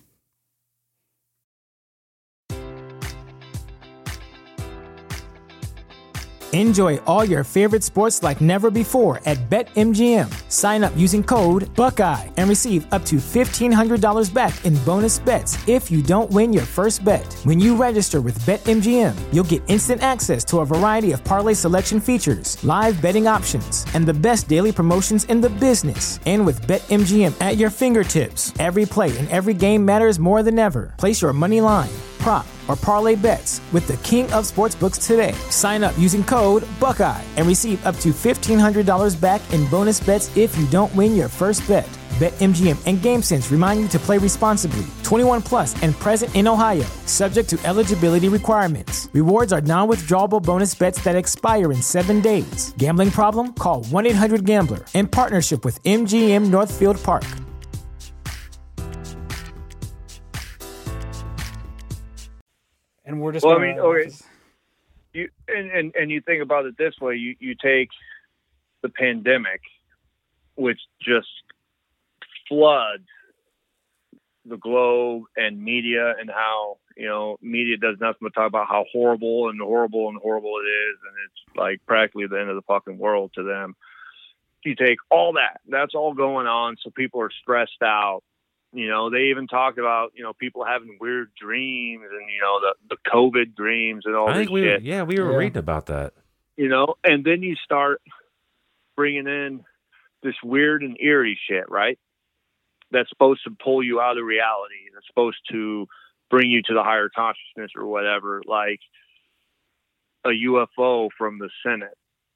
Enjoy all your favorite sports like never before at BetMGM. Sign up using code Buckeye and receive up to $1,500 back in bonus bets if you don't win your first bet. When you register with BetMGM, you'll get instant access to a variety of parlay selection features, live betting options, and the best daily promotions in the business. And with BetMGM at your fingertips, every play and every game matters more than ever. Place your money line, prop, or parlay bets with the king of sportsbooks today. Sign up using code Buckeye and receive up to $1,500 back in bonus bets if you don't win your first bet. BetMGM and GameSense remind you to play responsibly. 21 plus and present in Ohio, subject to eligibility requirements. Rewards are non-withdrawable bonus bets that expire in 7 days. Gambling problem? Call 1-800-GAMBLER. In partnership with MGM Northfield Park. And we're just well, I mean, okay. You you think about it this way: you take the pandemic, which just floods the globe and media, and how media does nothing but talk about how horrible it is, and it's like practically the end of the fucking world to them. You take all that's all going on, so people are stressed out. They even talked about, people having weird dreams and, the COVID dreams and all this shit. We were reading about that. And then you start bringing in this weird and eerie shit, right? That's supposed to pull you out of reality. That's supposed to bring you to the higher consciousness or whatever, like a UFO from the Senate.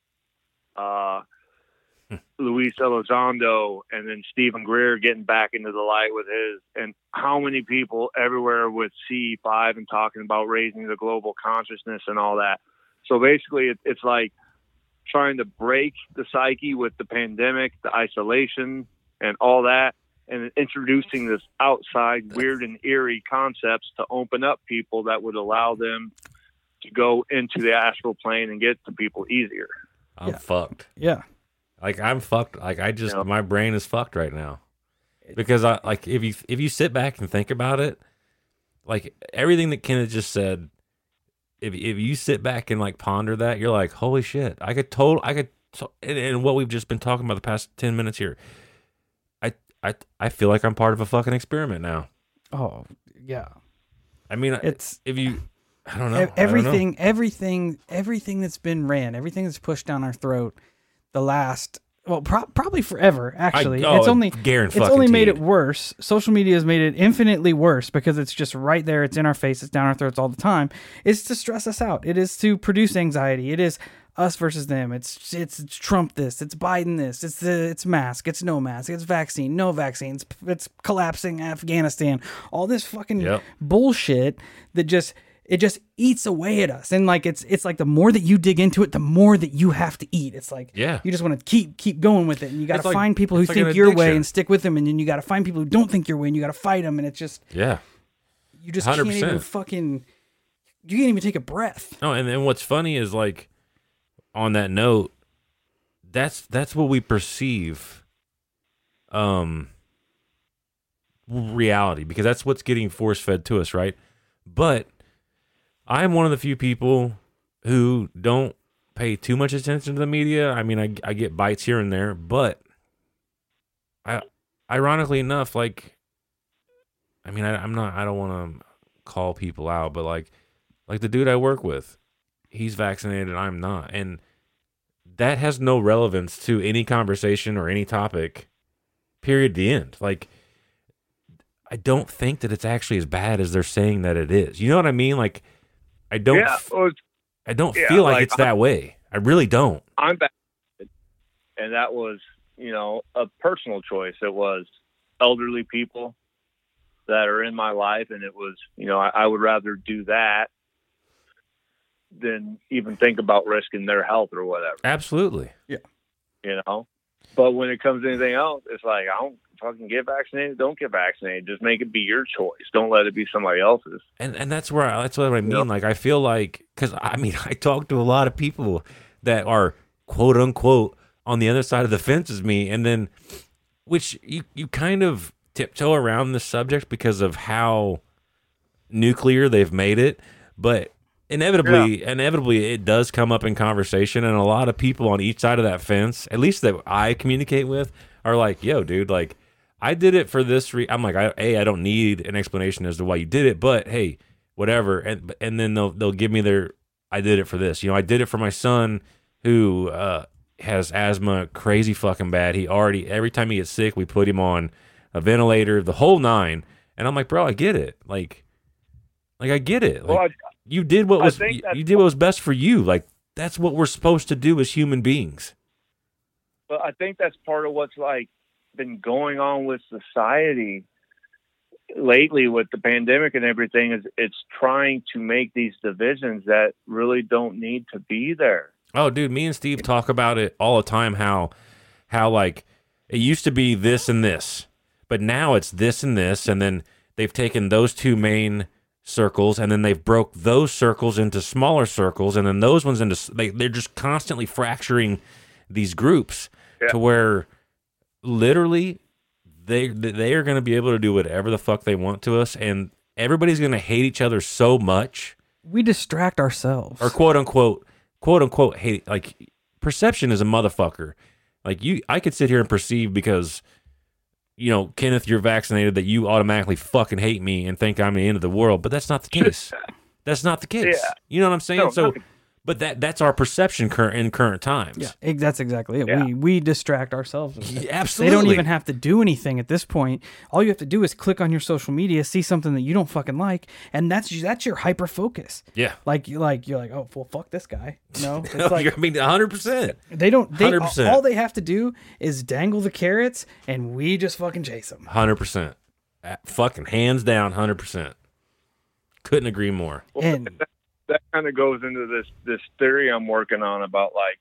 Luis Elizondo, and then Stephen Greer getting back into the light with his, and how many people everywhere with CE5 and talking about raising the global consciousness and all that. So basically it's like trying to break the psyche with the pandemic, the isolation and all that, and introducing this outside weird and eerie concepts to open up people that would allow them to go into the astral plane and get to people easier. I'm fucked. Yeah. Like I'm fucked. Like I just my brain is fucked right now. Because I like if you sit back and think about it, like everything that Kenneth just said, if you sit back and like ponder that, you're like, holy shit, and what we've just been talking about the past 10 minutes here, I feel like I'm part of a fucking experiment now. Oh yeah. I mean, It's I don't know. everything that's been ran, everything that's pushed down our throat the last probably forever. Actually, it's only made it worse. Social media has made it infinitely worse because it's just right there. It's in our face. It's down our throats all the time. It's to stress us out. It is to produce anxiety. It is us versus them. It's Trump this. It's Biden this. It's mask. It's no mask. It's vaccine. No vaccine. It's collapsing Afghanistan. All this fucking bullshit that just eats away at us. And like it's like the more that you dig into it, the more that you have to eat. It's like you just want to keep going with it, and you got to find people who think your way and stick with them, and then you got to find people who don't think your way, and you got to fight them, and it's just you just 100%. Can't even you can't even take a breath. No, and then what's funny is like on that note, that's what we perceive reality, because that's what's getting force fed to us, right? But I'm one of the few people who don't pay too much attention to the media. I mean, I get bites here and there, but ironically enough, like, I mean, I don't want to call people out, but like the dude I work with, he's vaccinated, I'm not. And that has no relevance to any conversation or any topic, period, the end. Like, I don't think that it's actually as bad as they're saying that it is. You know what I mean? Like, I don't feel like it's that way. I really don't. I'm back, and that was, a personal choice. It was elderly people that are in my life, and it was, I would rather do that than even think about risking their health or whatever. Absolutely. Yeah. But when it comes to anything else, it's like, I don't fucking get vaccinated, don't get vaccinated. Just make it be your choice. Don't let it be somebody else's. And that's what I mean. Yep. Like, I feel like, because I mean, I talk to a lot of people that are quote unquote on the other side of the fence as me, and then which you kind of tiptoe around the subject because of how nuclear they've made it, but inevitably it does come up in conversation, and a lot of people on each side of that fence, at least that I communicate with, are like, yo, dude, like, I did it for this I'm like, I don't need an explanation as to why you did it, but hey, whatever. And then they'll give me I did it for this. I did it for my son who has asthma crazy fucking bad. He already, every time he gets sick, we put him on a ventilator, the whole nine. And I'm like, bro, I get it. Like I get it. Like, you did what was best for you. Like, that's what we're supposed to do as human beings. But I think that's part of what's like been going on with society lately with the pandemic and everything, is it's trying to make these divisions that really don't need to be there. Oh, dude, me and Steve talk about it all the time, how like it used to be this and this, but now it's this and this, and then they've taken those two main circles, and then they've broke those circles into smaller circles, and then those ones into they're just constantly fracturing these groups to where literally they are going to be able to do whatever the fuck they want to us, and everybody's going to hate each other so much. We distract ourselves, or quote unquote hate. Like, perception is a motherfucker. Like, I could sit here and perceive because, Kenneth, you're vaccinated, that you automatically fucking hate me and think I'm the end of the world, but that's not the case. That's not the case. Yeah. You know what I'm saying? No. But that's our perception in current times. Yeah, that's exactly it. Yeah. We distract ourselves. Yeah, absolutely. They don't even have to do anything at this point. All you have to do is click on your social media, see something that you don't fucking like, and that's your hyper focus. Yeah. Like you're like, oh, well, fuck this guy. No, it's like, 100%. They don't. 100%. All they have to do is dangle the carrots, and we just fucking chase them. 100%. Fucking hands down, 100%. Couldn't agree more. And that kind of goes into this theory I'm working on about like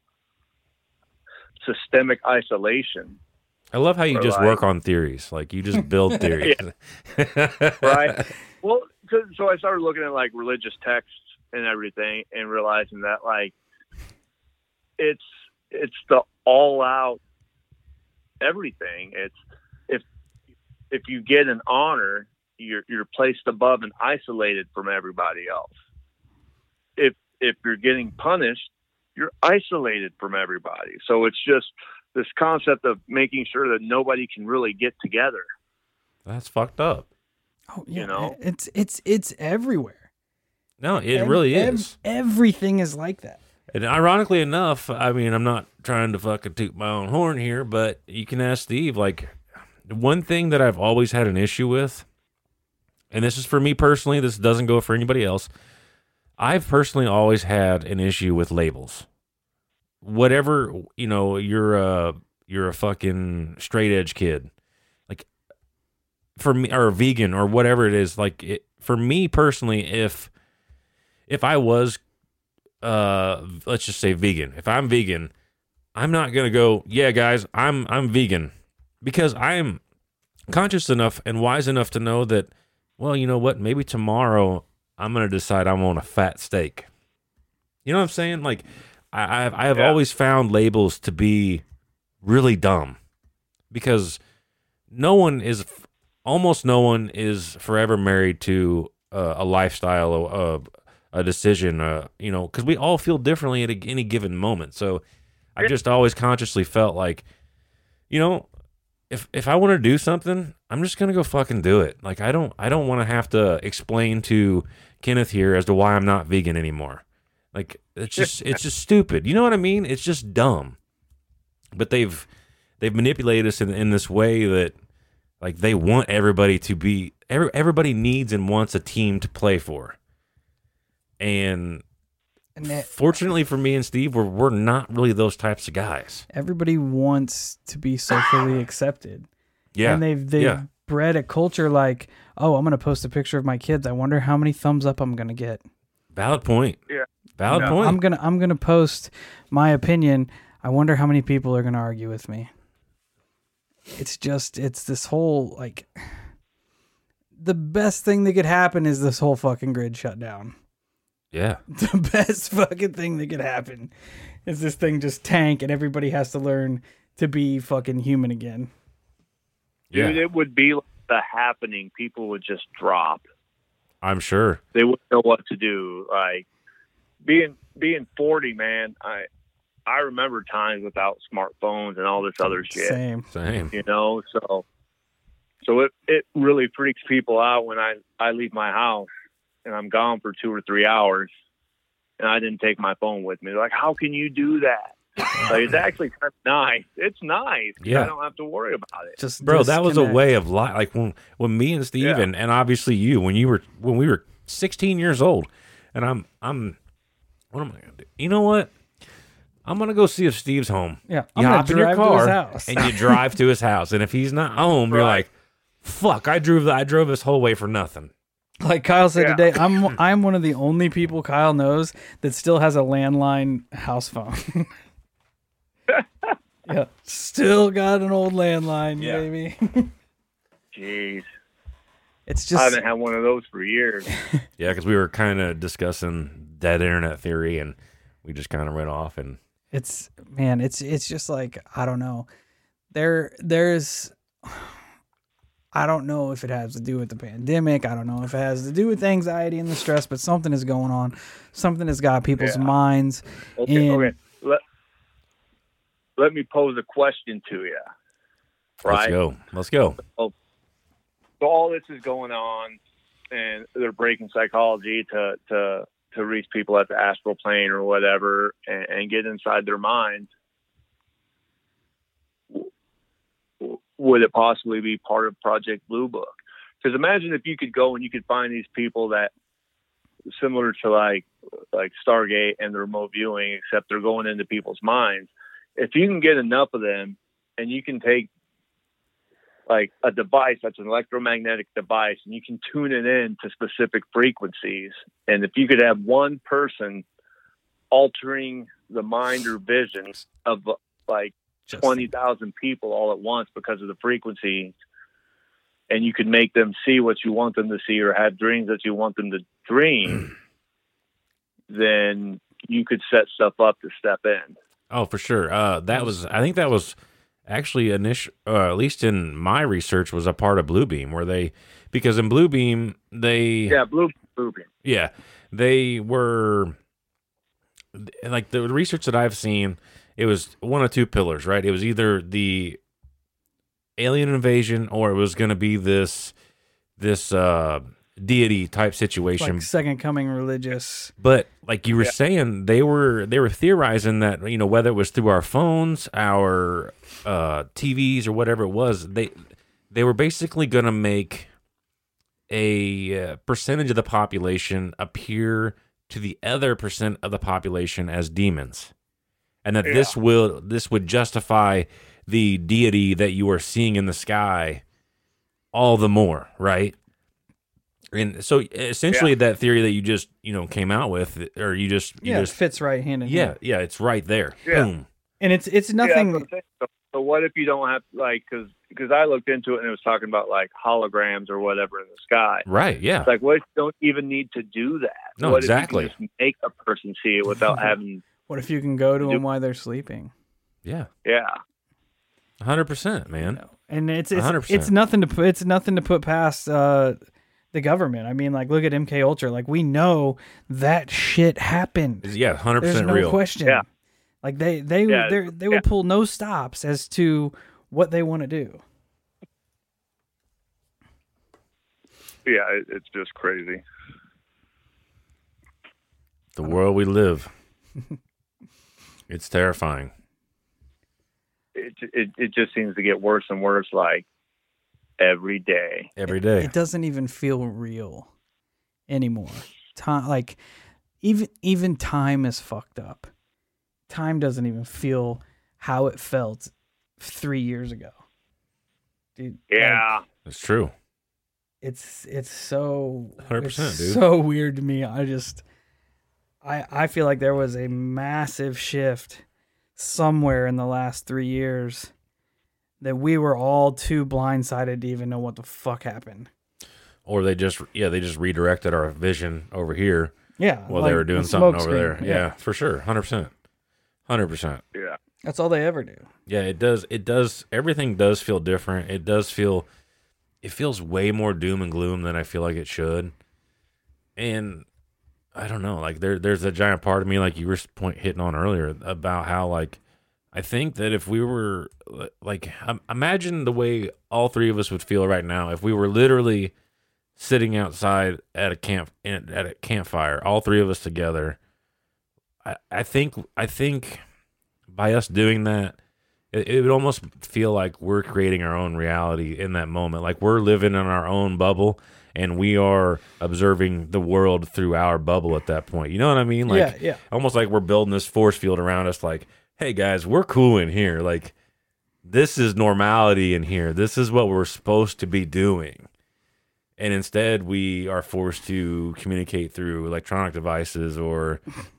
systemic isolation. I love how you just work on theories. Like, you just build theories. Right. Well, so I started looking at like religious texts and everything, and realizing that like it's the all out everything. It's if you get an honor, you're placed above and isolated from everybody else. If you're getting punished, you're isolated from everybody. So it's just this concept of making sure that nobody can really get together. That's fucked up. Oh yeah, You know? it's everywhere. No, it really is. Everything is like that. And ironically enough, I mean, I'm not trying to fucking toot my own horn here, but you can ask Steve, like, one thing that I've always had an issue with, and this is for me personally, this doesn't go for anybody else. I've personally always had an issue with labels. Whatever, you know, you're a fucking straight edge kid. Like, for me, or a vegan or whatever it is, like, for me personally, if I was, let's just say vegan, if I'm vegan, I'm not going to go, yeah, guys, I'm vegan, because I'm conscious enough and wise enough to know that, well, you know what, maybe tomorrow I'm going to decide I want a fat steak. You know what I'm saying? Like, I have always found labels to be really dumb, because almost no one is forever married to a lifestyle, a decision, you know, because we all feel differently at any given moment. So I just always consciously felt like, you know, if I want to do something, I'm just gonna go fucking do it. Like, I don't want to have to explain to Kenneth here as to why I'm not vegan anymore. Like, it's just stupid. You know what I mean? It's just dumb. But they've manipulated us in this way that, like, they want everybody to be everybody needs and wants a team to play for. And fortunately for me and Steve, we're not really those types of guys. Everybody wants to be socially accepted. Yeah. And they've bred a culture like, oh, I'm going to post a picture of my kids. I wonder how many thumbs up I'm going to get. Valid point. Yeah. Valid point. I'm going to post my opinion. I wonder how many people are going to argue with me. It's this whole, like, the best thing that could happen is this whole fucking grid shut down. Yeah. The best fucking thing that could happen is this thing just tank and everybody has to learn to be fucking human again. Yeah. Dude, it would be like the happening. People would just drop. I'm sure. They wouldn't know what to do. Like, being 40, man, I remember times without smartphones and all this other shit. Same. You know, so it really freaks people out when I leave my house and I'm gone for 2 or 3 hours and I didn't take my phone with me. They're like, how can you do that? Like, it's actually kind of nice. It's nice. Yeah. I don't have to worry about it. Just Bro, that was a disconnect. way of life. Like, when me and Steve and obviously you, when we were 16 years old, and I'm what am I gonna do? You know what? I'm gonna go see if Steve's home. Yeah, You I'm gonna hop in your drive to his car house. and you drive to his house, and if he's not home, you're Right. like, "Fuck! I drove this whole way for nothing." Like Kyle said Yeah. today, I'm one of the only people Kyle knows that still has a landline house phone. Yeah, still got an old landline, Yeah. baby. Jeez. It's I just haven't had one of those for years. Yeah, because we were kind of discussing dead internet theory, and we just kind of went off. And it's just like, I don't know. There's I don't know if it has to do with the pandemic. I don't know if it has to do with anxiety and the stress, but something is going on. Something has got people's minds. Okay, And- okay. Let me pose a question to you. Right? let's go. So all this is going on, and they're breaking psychology to reach people at the astral plane or whatever, and get inside their minds. Would it possibly be part of Project Blue Book? Because imagine if you could go and you could find these people that, similar to like Stargate and the remote viewing, except they're going into people's minds. If you can get enough of them, and you can take like a device that's an electromagnetic device, and you can tune it in to specific frequencies, and if you could have one person altering the mind or vision of like 20,000 people all at once because of the frequency, and you could make them see what you want them to see or have dreams that you want them to dream, then you could set stuff up to step in. Oh, for sure. I think that was actually at least in my research, was a part of Bluebeam, because in Bluebeam Bluebeam. Yeah, they were like the research that I've seen. It was one of two pillars, right? It was either the alien invasion, or it was going to be this deity type situation, like second coming religious. But like you were saying, they were theorizing that, whether it was through our phones, our TVs, or whatever it was, they were basically going to make a percentage of the population appear to the other percent of the population as demons, and that this would justify the deity that you are seeing in the sky all the more, right? And so essentially that theory that you just, came out with, or you just fits right hand in hand. Yeah, it's right there. Yeah. Boom. And it's nothing. So what if you don't have, like, because I looked into it and it was talking about like holograms or whatever in the sky. Right, yeah. It's like, what if you don't even need to do that? No, what exactly. If you can just make a person see it without having... What if you can go to them while they're sleeping? Yeah. Yeah. 100%, man. And it's 100%. It's nothing to put past the government. I mean, like, look at MK Ultra. Like, we know that shit happened. Yeah, 100% There's no real. question. Yeah. Like they will pull no stops as to what they want to do. Yeah, it's just crazy. The world we live. It's terrifying. It just seems to get worse and worse, like every day. Every day. It doesn't even feel real anymore. Time, like even time is fucked up. Time doesn't even feel how it felt 3 years ago. Dude, Yeah. like, It's true. it's so 100%, dude. so weird to me. I feel like there was a massive shift somewhere in the last 3 years that we were all too blindsided to even know what the fuck happened. Or they just redirected our vision over here. Yeah. While like they were doing the something smoke over screen. there. Yeah, for sure. 100%. 100%. Yeah. That's all they ever do. Yeah, it does. Everything does feel different. It feels way more doom and gloom than I feel like it should. And I don't know, like there's a giant part of me, like you were hitting on earlier, about how, like, I think that if we were, like, imagine the way all three of us would feel right now if we were literally sitting outside at a campfire, all three of us together. I think by us doing that, it would almost feel like we're creating our own reality in that moment. Like we're living in our own bubble and we are observing the world through our bubble at that point. You know what I mean? Like, yeah. Almost like we're building this force field around us. Like, hey guys, we're cool in here. Like, this is normality in here. This is what we're supposed to be doing. And instead we are forced to communicate through electronic devices or,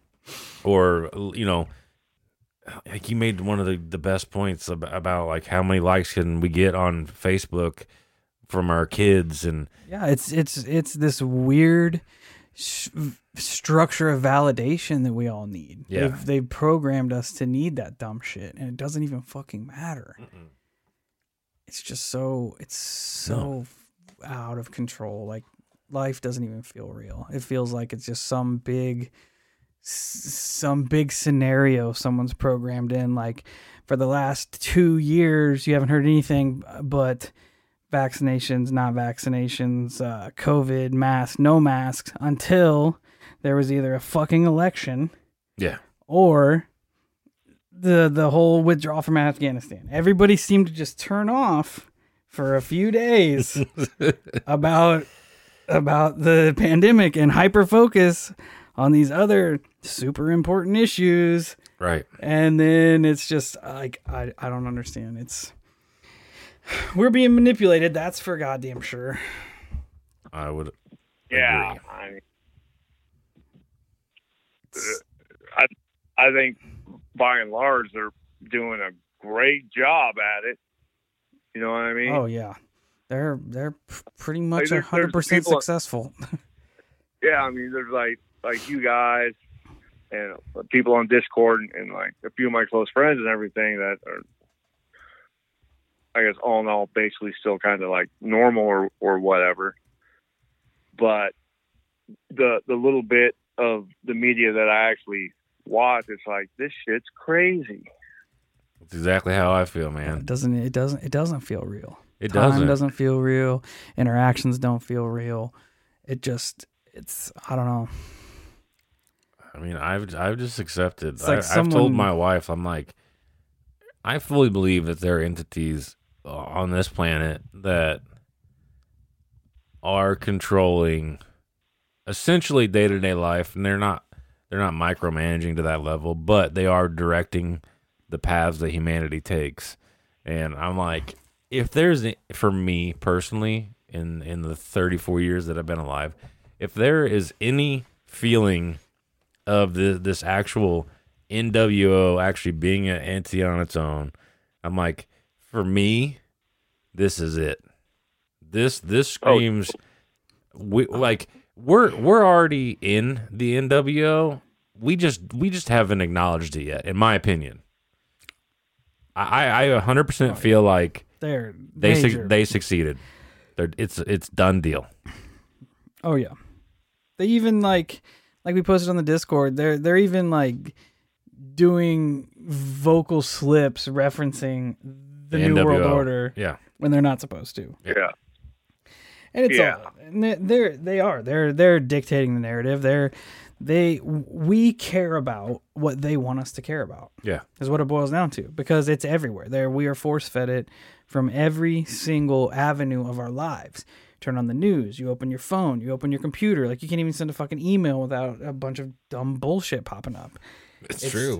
like you made one of the best points about like how many likes can we get on Facebook from our kids. And yeah, it's this weird structure of validation that we all need. Yeah. They've programmed us to need that dumb shit, and it doesn't even fucking matter. Mm-mm. It's just so out of control. Like life doesn't even feel real. It feels like it's just some big scenario someone's programmed in. Like for the last 2 years, you haven't heard anything but vaccinations, not vaccinations, COVID, mask, no masks, until there was either a fucking election, yeah, or the whole withdrawal from Afghanistan. Everybody seemed to just turn off for a few days about the pandemic and hyper focus on these other super important issues. right. And then it's just like, I don't understand. We're being manipulated. That's for goddamn sure. I would Yeah. agree. I think by and large they're doing a great job at it. You know what I mean? Oh yeah. They're pretty much Like, there's 100% people- successful. Yeah, I mean, there's like you guys, and people on Discord and like a few of my close friends and everything that are, I guess, all in all, basically still kind of like normal or whatever. But the little bit of the media that I actually watch, it's like, this shit's crazy. That's exactly how I feel, man. It doesn't feel real. It Time doesn't feel real. Interactions don't feel real. I don't know. I mean, I've just accepted. It's like I've told my wife, I'm like, I fully believe that there are entities on this planet that are controlling essentially day-to-day life, and they're not micromanaging to that level, but they are directing the paths that humanity takes. And I'm like, if there's, for me personally, in the 34 years that I've been alive, if there is any feeling of this actual NWO actually being an entity on its own, I'm like, for me, this is it. This screams, we're already in the NWO. We just haven't acknowledged it yet, in my opinion. I 100% feel like they succeeded. It's done deal. Oh yeah, they even like we posted on the Discord. They're even like doing vocal slips referencing the New NWO. World Order. Yeah, when they're not supposed to. Yeah. And it's all, and they're dictating the narrative. We care about what they want us to care about. Yeah, is what it boils down to, because it's everywhere. We are force fed it from every single avenue of our lives. Turn on the news, you open your phone, you open your computer. Like, you can't even send a fucking email without a bunch of dumb bullshit popping up. It's true.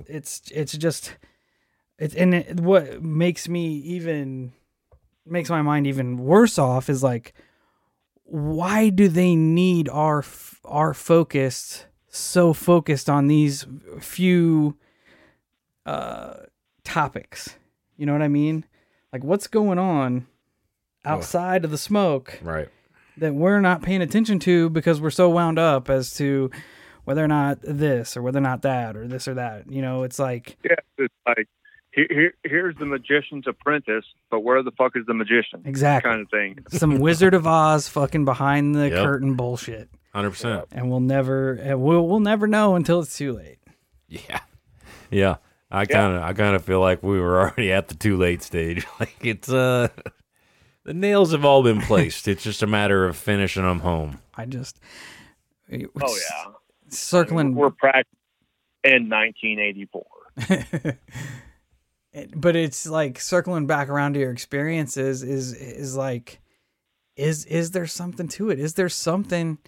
What makes my mind even worse off is like, why do they need our focused on these few topics? You know what I mean? Like, what's going on outside of the smoke, right, that we're not paying attention to because we're so wound up as to whether or not this or whether or not that or this or that. You know, it's like, yeah, it's like, here's the magician's apprentice, but where the fuck is the magician? Exactly. Kind of thing. Some Wizard of Oz fucking behind the curtain bullshit. 100%. And we'll never know until it's too late. Yeah. I kind of feel like we were already at the too late stage. Like, it's the nails have all been placed. It's just a matter of finishing them home. Circling. We're practicing in 1984. But it's like, circling back around to your experiences is like, is there something to it? Is there something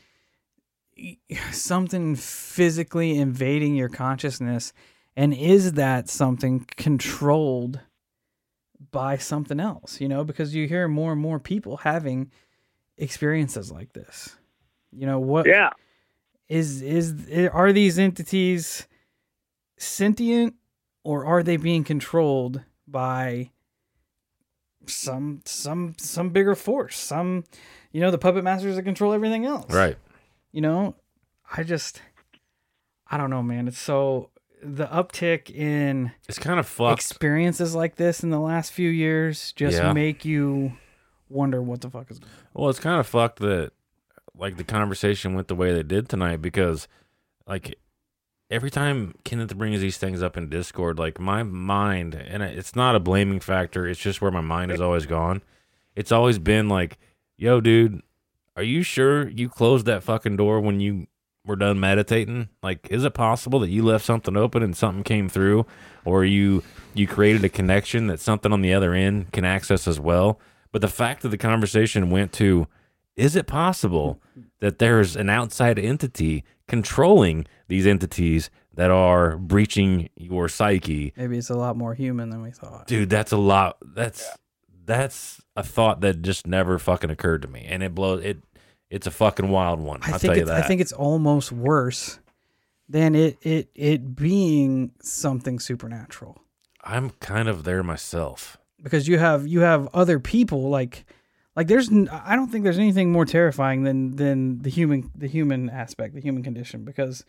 physically invading your consciousness? And is that something controlled by something else? You know, because you hear more and more people having experiences like this. You know what? Yeah. Are these entities sentient, or are they being controlled by some bigger force? Some, you know, the puppet masters that control everything else. Right. You know, I don't know, man. It's so, the uptick in, it's kind of fucked. Experiences like this in the last few years just make you wonder what the fuck is going on. Well, it's kind of fucked that, like, the conversation went the way they did tonight, because, like, every time Kenneth brings these things up in Discord, like, my mind, and it's not a blaming factor, it's just where my mind has always gone. It's always been like, yo, dude, are you sure you closed that fucking door when you were done meditating? Like, is it possible that you left something open and something came through, or you created a connection that something on the other end can access as well? But the fact that the conversation went to, is it possible that there's an outside entity controlling these entities that are breaching your psyche? Maybe it's a lot more human than we thought. Dude, that's a lot. That's a thought that just never fucking occurred to me, and it's a fucking wild one. I'll tell you that. I think it's almost worse than it being something supernatural. I'm kind of there myself, because you have other people like I don't think there's anything more terrifying than the human aspect, the human condition, because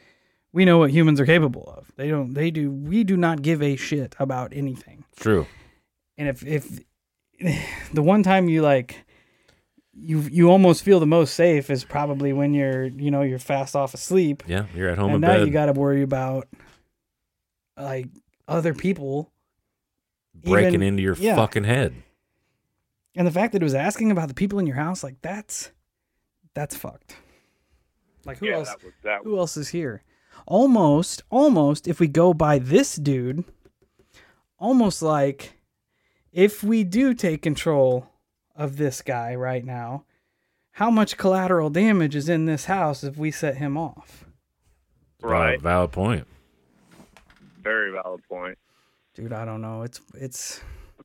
we know what humans are capable of. We do not give a shit about anything. True. And if the one time you like, you almost feel the most safe is probably when you're fast off asleep. Yeah, you're at home in And now bed. you got to worry about like other people breaking into your fucking head. And the fact that it was asking about the people in your house, like that's fucked. Like who else? Who else is here? Almost, if we go by this dude, almost like if we do take control of this guy right now, how much collateral damage is in this house if we set him off? Right. Valid point. Very valid point. Dude, I don't know. It's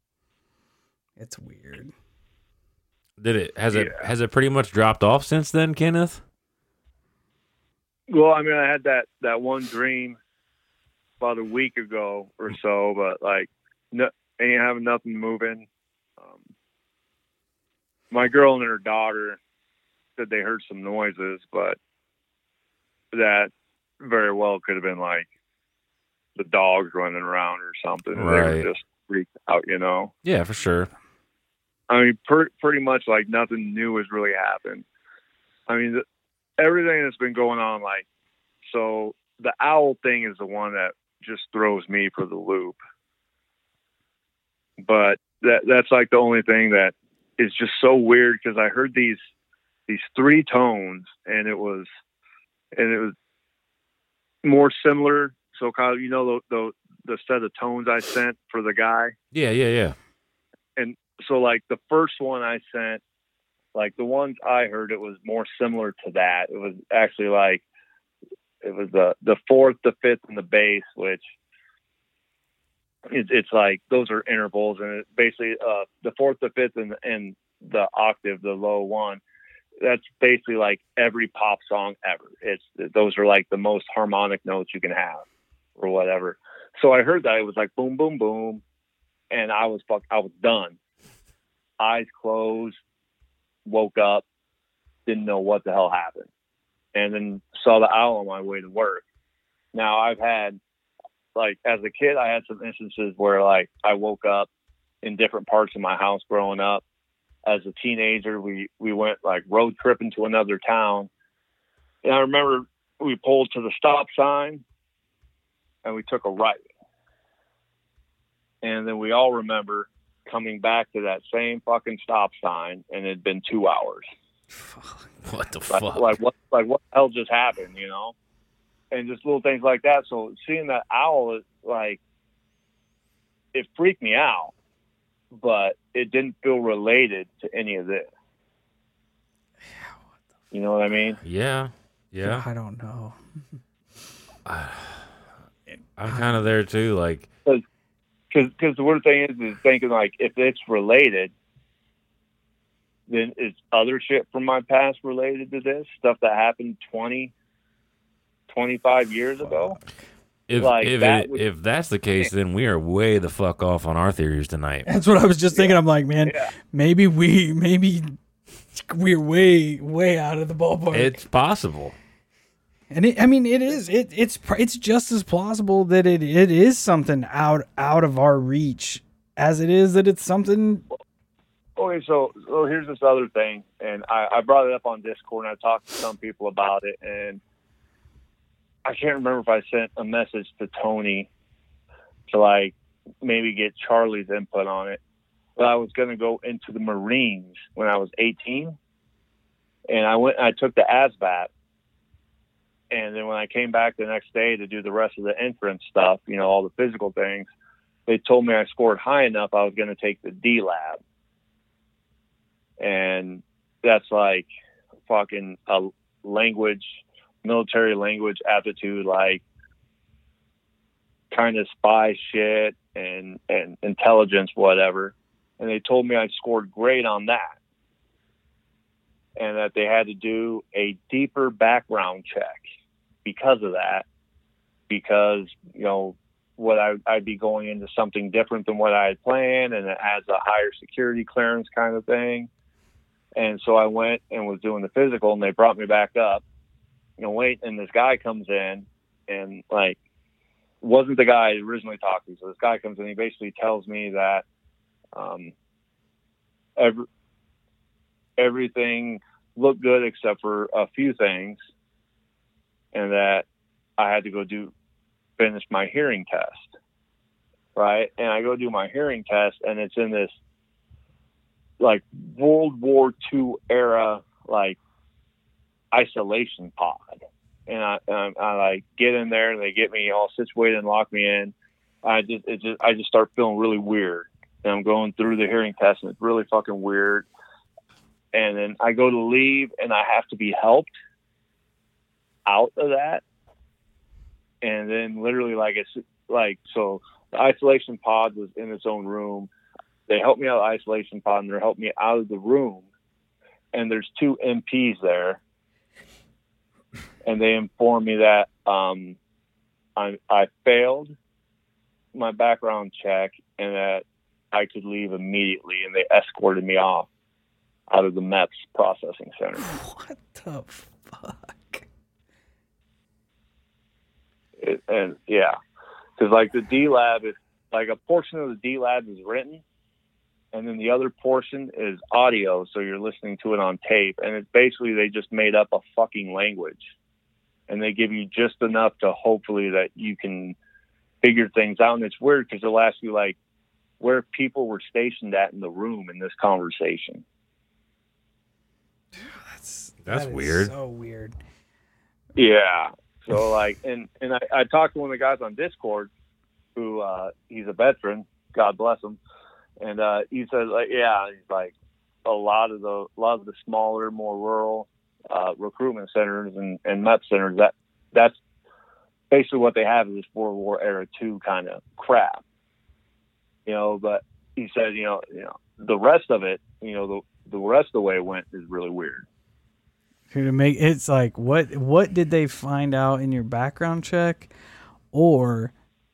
weird. Has it pretty much dropped off since then, Kenneth? Well, I mean, I had that one dream about a week ago or so, but like, ain't having nothing moving. My girl and her daughter said they heard some noises, but that very well could have been like the dogs running around or something. And Right. They were just freaked out, you know? Yeah, for sure. I mean, pretty much like nothing new has really happened. I mean, everything that's been going on, like, so the owl thing is the one that just throws me for the loop. But that's like the only thing that is just so weird, because I heard these three tones, and it was more similar. So Kyle, you know the set of tones I sent for the guy? Yeah. And so like the first one I sent, like the ones I heard, it was more similar to that. It was actually like, it was the fourth, the fifth, and the bass, which it's like, those are intervals. And it basically, the fourth, the fifth, and the octave, the low one, that's basically like every pop song ever. Those are like the most harmonic notes you can have or whatever. So I heard that it was like boom, boom, boom. And I was done. Eyes closed, woke up, didn't know what the hell happened. And then saw the owl on my way to work. Now I've had, like, as a kid, I had some instances where like I woke up in different parts of my house growing up. As a teenager, we went like road tripping to another town. And I remember we pulled to the stop sign and we took a right. And then we all remember coming back to that same fucking stop sign, and it had been 2 hours. What the fuck? Like what the hell just happened, you know? And just little things like that. So seeing that owl, like, it freaked me out, but it didn't feel related to any of this. You know what I mean? Yeah. I don't know. I'm kind of there too. Like, because the weird thing is thinking like, if it's related, then is other shit from my past related to this stuff that happened 20, 25 years ago? If that's the case, then we are way the fuck off on our theories tonight. That's what I was just thinking. I'm like, man, maybe we're way out of the ballpark. It's possible. And it's just as plausible that it is something out of our reach as it is that it's something. Okay, so here's this other thing, and I brought it up on Discord, and I talked to some people about it, and I can't remember if I sent a message to Tony to like maybe get Charlie's input on it, but I was going to go into the Marines when I was 18, and I took the ASVAB, and then when I came back the next day to do the rest of the entrance stuff, you know, all the physical things, they told me I scored high enough I was going to take the D lab. And that's like fucking a language, military language aptitude, like kind of spy shit and intelligence, whatever. And they told me I scored great on that. And that they had to do a deeper background check because of that. Because, you know, what I'd be going into something different than what I had planned, and it has a higher security clearance kind of thing. And so I went and was doing the physical, and they brought me back up, you know, wait, and this guy comes in, and like wasn't the guy I originally talked to. So this guy comes in, he basically tells me that everything looked good except for a few things, and that I had to go finish my hearing test, right? And I go do my hearing test, and it's in this like World War II era like isolation pod, and I like get in there, and they get me all situated and lock me in. I just start feeling really weird, and I'm going through the hearing test, and it's really fucking weird. And then I go to leave, and I have to be helped out of that. And then literally, like, it's like, so the isolation pod was in its own room. They helped me out of the isolation pod, and they're helping me out of the room. And there's 2 MPs there. And they informed me that I failed my background check and that I could leave immediately. And they escorted me off out of the MEPS processing center. What the fuck? And yeah, because like the D lab is like a portion of the D lab is written, and then the other portion is audio. So you're listening to it on tape, and it's basically they just made up a fucking language, and they give you just enough to hopefully that you can figure things out. And it's weird because they'll ask you like where people were stationed at in the room in this conversation. That's weird. So weird. Yeah. So like, and I talked to one of the guys on Discord who, he's a veteran, God bless him. And, he says like, yeah, he's like a lot of the smaller, more rural, recruitment centers and MEP centers, that's basically what they have is this World War era 2 kind of crap, but he said, the rest of it, the rest of the way it went is really weird. It's like what did they find out in your background check, or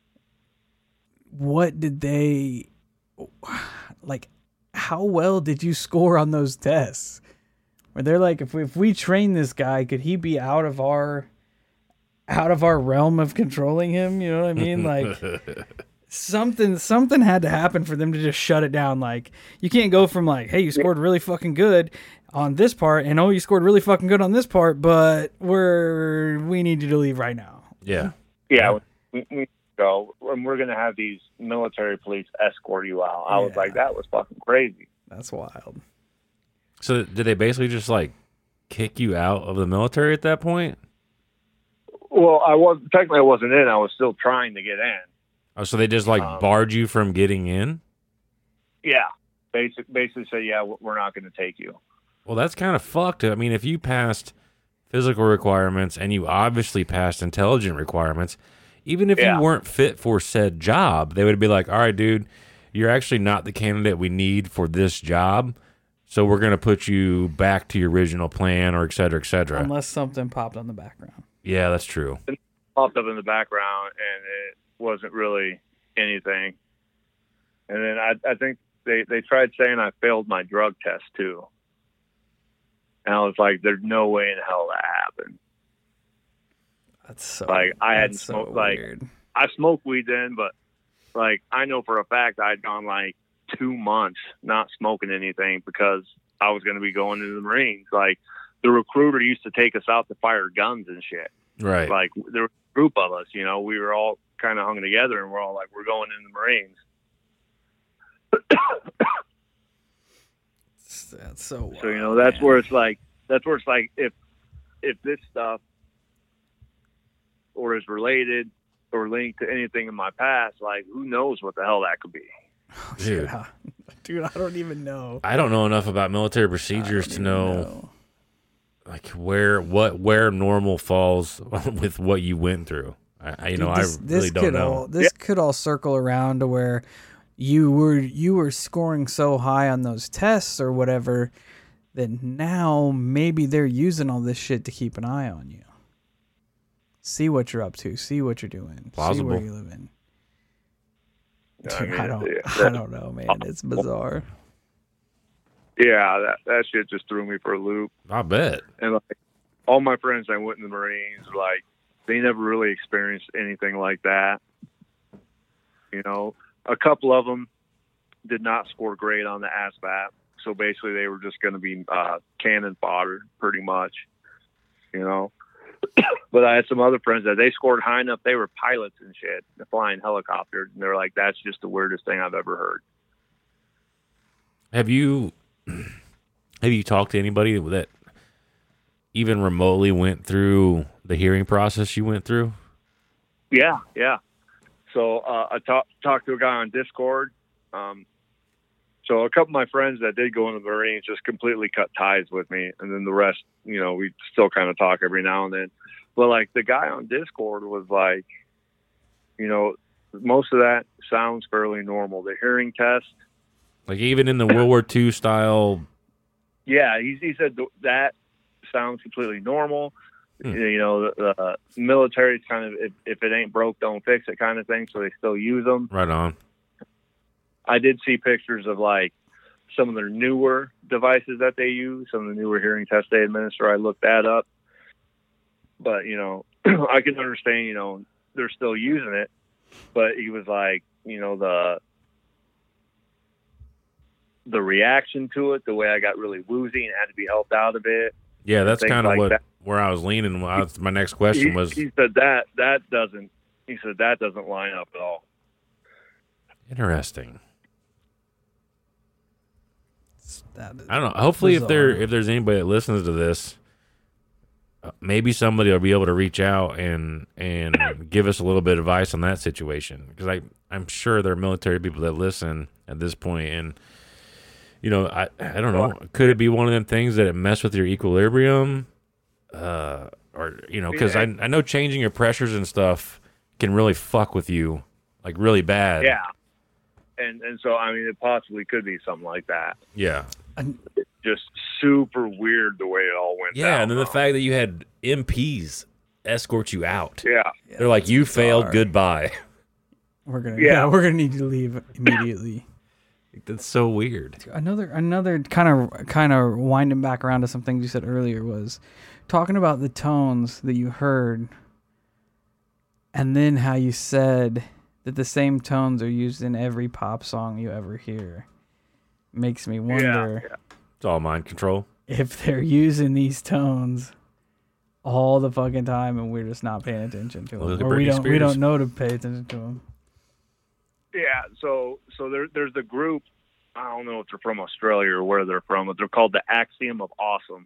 what did they like? How well did you score on those tests? Where they're like, if we train this guy, could he be out of our realm of controlling him? You know what I mean? Like something had to happen for them to just shut it down. Like you can't go from like, hey, you scored really fucking good on this part, and you scored really fucking good on this part, but we need you to leave right now. Yeah. Yeah. We go, and we're gonna have these military police escort you out. I was like, that was fucking crazy. That's wild. So did they basically just like kick you out of the military at that point? Well, I wasn't in. I was still trying to get in. Oh, so they just like barred you from getting in? Yeah. Basically say, yeah, we're not going to take you. Well, that's kind of fucked. I mean, if you passed physical requirements and you obviously passed intelligent requirements, even if you weren't fit for said job, they would be like, all right, dude, you're actually not the candidate we need for this job. So we're going to put you back to your original plan, or et cetera, et cetera. Unless something popped on the background. Yeah, that's true. It popped up in the background, and it wasn't really anything. And then I think they tried saying I failed my drug test, too. And I was like, there's no way in hell that happened. That's so like I hadn't so smoked weird. Like I smoked weed then, but like I know for a fact I'd gone like 2 months not smoking anything because I was going to be going into the Marines. Like the recruiter used to take us out to fire guns and shit. Right. Like there was a group of us, we were all kind of hung together, and we're all like, we're going in the Marines. That's so wild, so that's where it's like if this stuff or is related or linked to anything in my past, like who knows what the hell that could be. Dude, I don't even know. I don't know enough about military procedures to know like where normal falls with what you went through. I really don't know. This could all circle around to where you were scoring so high on those tests or whatever that now maybe they're using all this shit to keep an eye on you. See what you're up to. See what you're doing. Plausible. See where you're living. Dude, I don't know, man. It's bizarre. Yeah, that shit just threw me for a loop. I bet. And like all my friends that went in the Marines, like they never really experienced anything like that. You know, a couple of them did not score great on the ASVAB. So basically they were just going to be cannon fodder pretty much, you know. But I had some other friends that they scored high enough. They were pilots and shit, flying helicopters. And they're like, that's just the weirdest thing I've ever heard. Have you talked to anybody that even remotely went through the hearing process you went through? Yeah. So I talked to a guy on Discord. So a couple of my friends that did go in the Marines just completely cut ties with me. And then the rest, you know, we still kind of talk every now and then. But like the guy on Discord was like, you know, most of that sounds fairly normal. The hearing test. Like even in the World War II style. Yeah, he said that sounds completely normal. You know, the military's kind of, if it ain't broke, don't fix it kind of thing. So they still use them. Right on. I did see pictures of like some of their newer devices that they use, some of the newer hearing tests they administer. I looked that up, but you know, I can understand, you know, they're still using it, but he was like, you know, the reaction to it, the way I got really woozy and had to be helped out of it. Yeah, that's kind of like where I was leaning. My next question was. He said that doesn't line up at all. Interesting. I don't know. Hopefully, if there's anybody that listens to this, maybe somebody will be able to reach out and give us a little bit of advice on that situation. Because I'm sure there are military people that listen at this point, and you know, I don't know. Could it be one of them things that it mess with your equilibrium, or you know, because I know changing your pressures and stuff can really fuck with you, like really bad. Yeah. And so, I mean, it possibly could be something like that. Yeah. It's just super weird the way it all went down. Yeah, and then the fact that you had MPs escort you out. Yeah. They're like, you failed, goodbye. We're gonna need you to leave immediately. That's so weird. Another kind of winding back around to some things you said earlier was talking about the tones that you heard, and then how you said that the same tones are used in every pop song you ever hear. Makes me wonder It's all mind control. if they're using these tones all the fucking time and we're just not paying attention to them, or we don't know to pay attention to them. Yeah, so there's the group. I don't know if they're from Australia or where they're from, but they're called the Axiom of Awesome,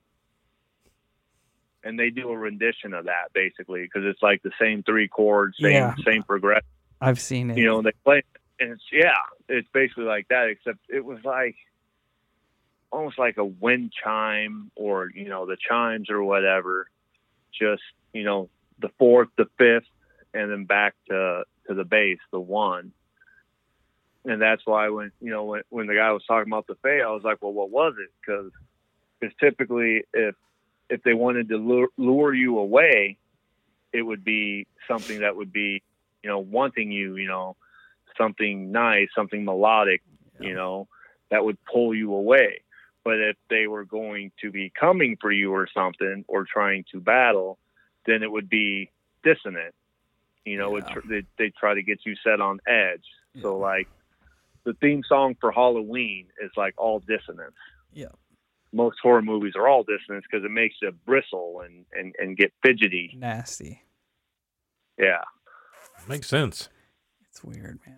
and they do a rendition of that basically because it's like the same three chords, same progression. I've seen it. You know, they play, and it's basically like that, except it was like almost like a wind chime, or you know, the chimes or whatever. Just, you know, the fourth, the fifth, and then back to the bass, the one. And that's why when the guy was talking about the fade, I was like, well, what was it? Because typically if they wanted to lure you away, it would be something that would be, you know, wanting you, you know, something nice, something melodic, you know, that would pull you away. But if they were going to be coming for you or something, or trying to battle, then it would be dissonant. You know, they try to get you set on edge. Yeah. So like the theme song for Halloween is like all dissonance. Yeah. Most horror movies are all dissonance because it makes you bristle and get fidgety. Nasty. Yeah. Makes sense. It's weird, man.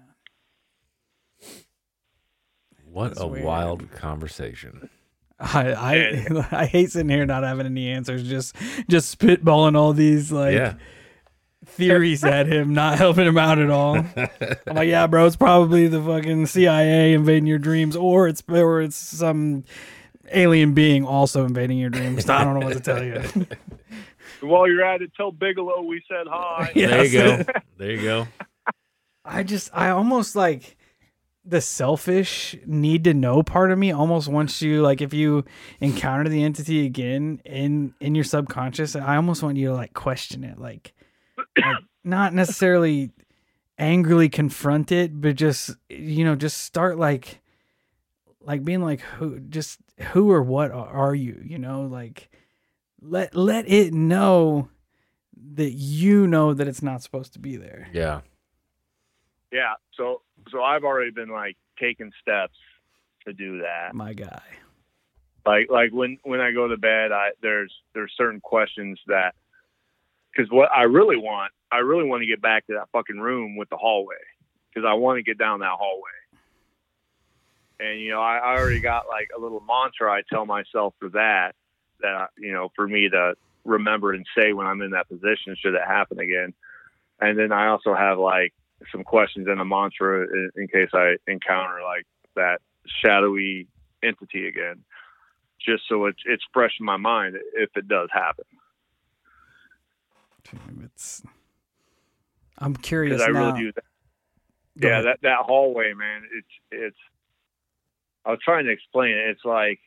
What a wild conversation. I hate sitting here not having any answers, just spitballing all these theories at him, not helping him out at all. I'm like, yeah, bro, it's probably the fucking CIA invading your dreams, or it's some alien being also invading your dreams. I don't know what to tell you. While you're at it, tell Bigelow we said hi. Yes. There you go. I almost like the selfish need to know part of me almost wants you, like, if you encounter the entity again in your subconscious, I almost want you to like question it, like not necessarily angrily confront it, but just, you know, just start like being like, who or what are you, you know, like let it know that you know that it's not supposed to be there. Yeah. Yeah. So I've already been like taking steps to do that. My guy. Like when I go to bed, there's certain questions that, because what I really want to get back to that fucking room with the hallway, because I want to get down that hallway. And, you know, I already got like a little mantra I tell myself for that, you know, for me to remember and say when I'm in that position, should it happen again. And then I also have like some questions and a mantra in case I encounter like that shadowy entity again, just so it's fresh in my mind if it does happen. I'm curious I now. really do that. Yeah, that hallway, man. It's. I was trying to explain it. It's like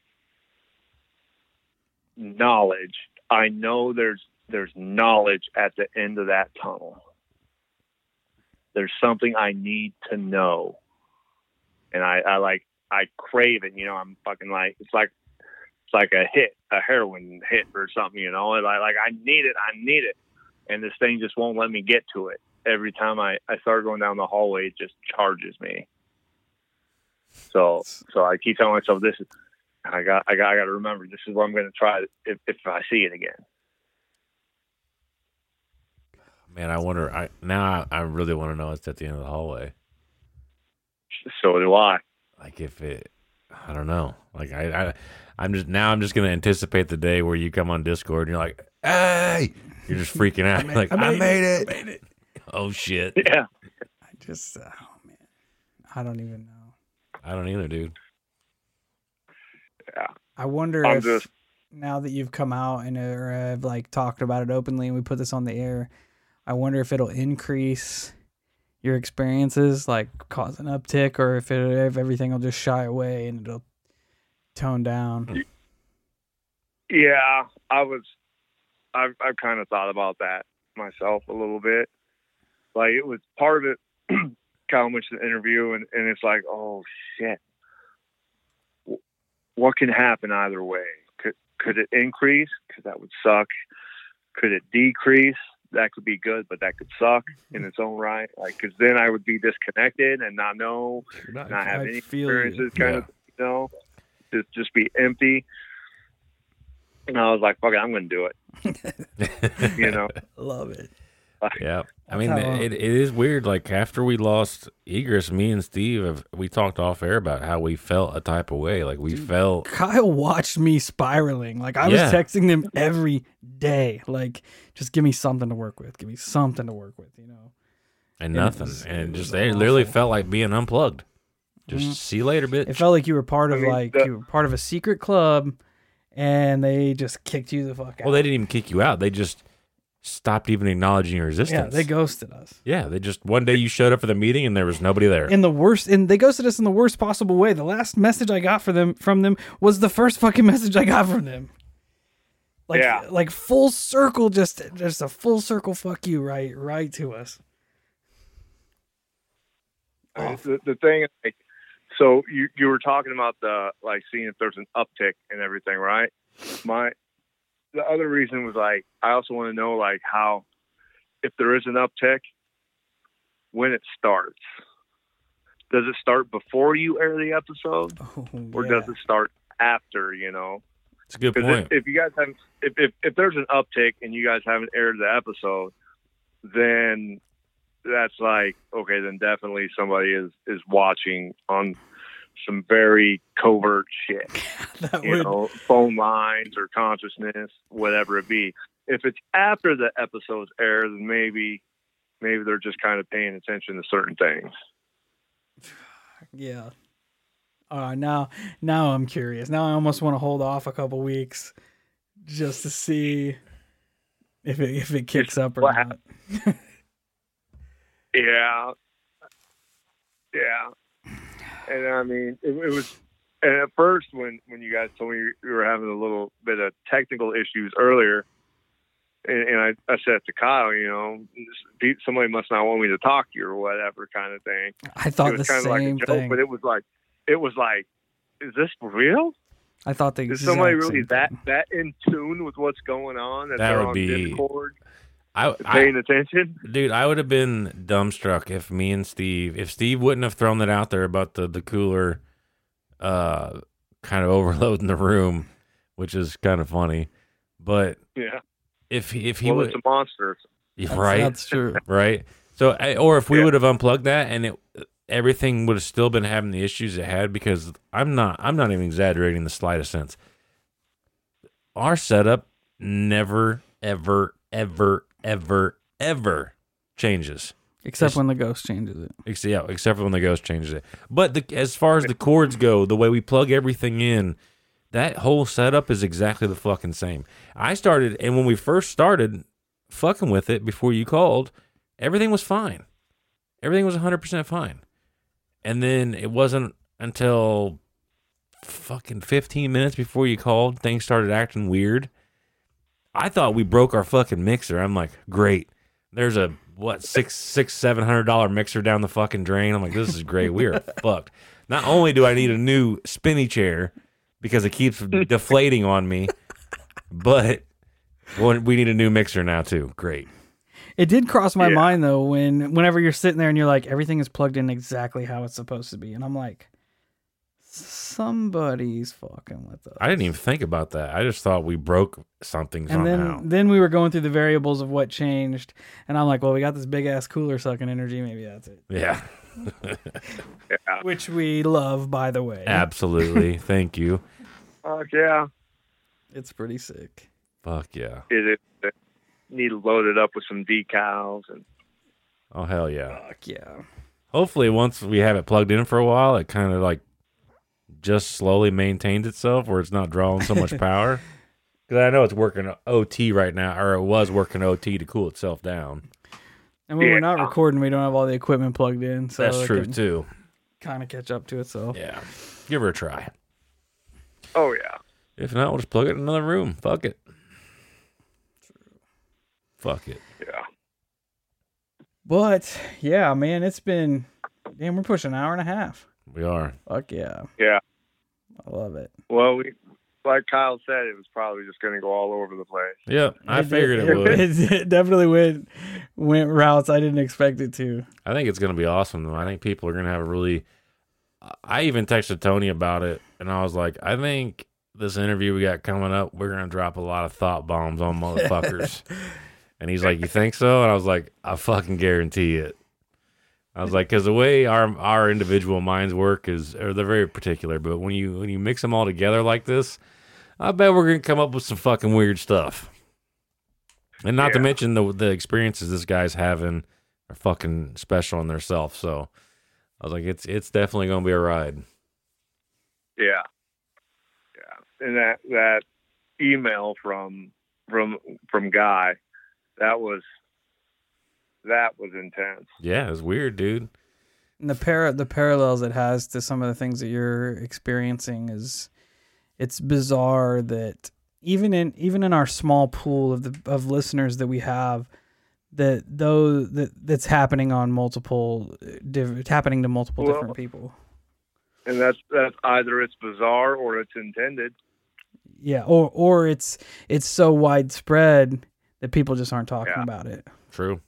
knowledge. I know there's knowledge at the end of that tunnel. There's something I need to know, and I crave it. You know, I'm fucking like it's like a heroin hit or something. You know, and I need it, and this thing just won't let me get to it. Every time I start going down the hallway, it just charges me. So I keep telling myself, this is, I got to remember, this is what I'm going to try if I see it again. Man, I wonder. I really want to know what's at the end of the hallway. So do I. Like if it, I don't know. Like I'm just going to anticipate the day where you come on Discord and you're like, hey, you're just freaking out. I made it. Oh shit. Yeah. Oh man, I don't even know. I don't either, dude. Yeah. I wonder if now that you've come out and have like talked about it openly and we put this on the air, I wonder if it'll increase your experiences, like cause an uptick, or if everything will just shy away and it'll tone down. Yeah, I've kind of thought about that myself a little bit. Like it was part of it. Kyle went to the interview and it's like, oh shit, what can happen either way? Could it increase? Because that would suck. Could it decrease? That could be good, but that could suck in its own right. Like, because then I would be disconnected and not know, not have any experiences, kind of, you know, just be empty. And I was like, fuck it, I'm going to do it. You know, love it. Yeah, I mean, it is weird. Like after we lost Egress, me and Steve we talked off air about how we felt a type of way. Like we felt. Kyle watched me spiraling. Like I was texting him every day. Like, just give me something to work with. Give me something to work with. You know. And nothing. It literally felt like being unplugged. Just see you later, bitch. It felt like you were part of you were part of a secret club, and they just kicked you the fuck out. Well, they didn't even kick you out. They just stopped even acknowledging your existence. Yeah, they ghosted us. Yeah, they just one day you showed up for the meeting and there was nobody there. And they ghosted us in the worst possible way. The last message I got from them was the first fucking message I got from them. Like full circle, just a full circle fuck you right to us. The thing is, like, so you were talking about the like seeing if there's an uptick and everything, right? The other reason was like, I also want to know like how, if there is an uptick, when it starts. Does it start before you air the episode, or does it start after? You know, it's a good point. If you guys haven't, if there's an uptick and you guys haven't aired the episode, then that's like, okay, then definitely somebody is watching on some very covert shit, know, phone lines or consciousness, whatever it be. If it's after the episodes air, then maybe they're just kind of paying attention to certain things. Yeah. Now I'm curious. Now I almost want to hold off a couple weeks just to see if it kicks up or not. Yeah. And I mean, it was, and at first when you guys told me you were having a little bit of technical issues earlier, and I said to Kyle, you know, somebody must not want me to talk to you or whatever kind of thing. I thought the same like a joke, thing. but it was like, is this for real? I thought the is somebody really that in tune with what's going on? That would on be Discord? paying attention. Dude, I would have been dumbstruck if Steve wouldn't have thrown that out there about the cooler kind of overloading the room, which is kind of funny. But Yeah. if he Well, would, it's a monster. right, That's true. right. So, or if we Yeah. would have unplugged that and everything would have still been having the issues it had, because I'm not even exaggerating the slightest sense. Our setup never, ever, ever, ever, ever changes. Except when the ghost changes it. Except for when the ghost changes it. But as far as the cords go, the way we plug everything in, that whole setup is exactly the fucking same. And when we first started fucking with it before you called, everything was fine. Everything was 100% fine. And then it wasn't until fucking 15 minutes before you called, things started acting weird. I thought we broke our fucking mixer. I'm like, great. There's a $700 mixer down the fucking drain. I'm like, this is great. We are fucked. Not only do I need a new spinny chair because it keeps deflating on me, but we need a new mixer now too. Great. It did cross my mind though whenever you're sitting there and you're like, everything is plugged in exactly how it's supposed to be, and I'm like, somebody's fucking with us. I didn't even think about that. I just thought we broke something And somehow. then we were going through the variables of what changed, and I'm like, well, we got this big ass cooler sucking energy. Maybe that's it. Yeah. Yeah. Which we love, by the way. Absolutely. Thank you. Fuck yeah. It's pretty sick. Fuck yeah. It need to load it up with some decals and Oh, hell yeah. Fuck yeah. Hopefully, once we have it plugged in for a while, it kind of like just slowly maintains itself where it's not drawing so much power. Because I know it's working OT right now, or it was working OT to cool itself down. And when we're not recording, we don't have all the equipment plugged in. So That's true, too. Kind of catch up to itself. Yeah. Give her a try. oh yeah. If not, we'll just plug it in another room. Fuck it. Fuck it. Yeah. But yeah, man, we're pushing an hour and a half. We are. Fuck yeah. Yeah. I love it. Well, like Kyle said, it was probably just going to go all over the place. Yep. I figured it would. It definitely went routes I didn't expect it to. I think it's going to be awesome, though. I think people are going to have a really... I even texted Tony about it, and I was like, I think this interview we got coming up, we're going to drop a lot of thought bombs on motherfuckers. And he's like, you think so? And I was like, I fucking guarantee it. I was like, because the way our individual minds work they're very particular, but when you mix them all together like this, I bet we're going to come up with some fucking weird stuff. And not to mention the experiences this guy's having are fucking special in themselves. So I was like, it's definitely going to be a ride. Yeah. Yeah. And that email from Guy, that was intense. Yeah, it's weird, dude. And the parallels it has to some of the things that you're experiencing it's bizarre that even in our small pool of listeners that we have, that's happening on multiple happening to multiple different people. And that's either it's bizarre or it's intended. Yeah, or it's so widespread that people just aren't talking about it. True.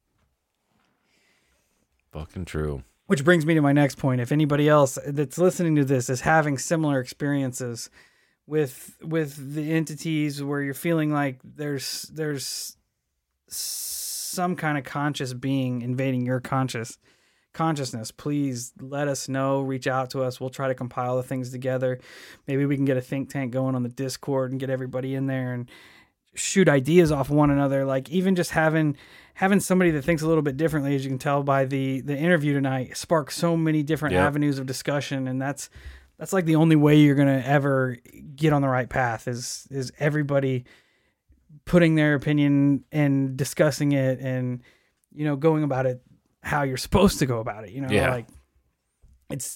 Fucking true. Which brings me to my next point. If anybody else that's listening to this is having similar experiences with the entities where you're feeling like there's some kind of conscious being invading your consciousness, please let us know. Reach out to us. We'll try to compile the things together. Maybe we can get a think tank going on the Discord and get everybody in there and shoot ideas off of one another. Like even just having somebody that thinks a little bit differently, as you can tell by the interview tonight, sparks so many different avenues of discussion. And that's like the only way you're going to ever get on the right path is everybody putting their opinion and discussing it and, going about it how you're supposed to go about it. Like it's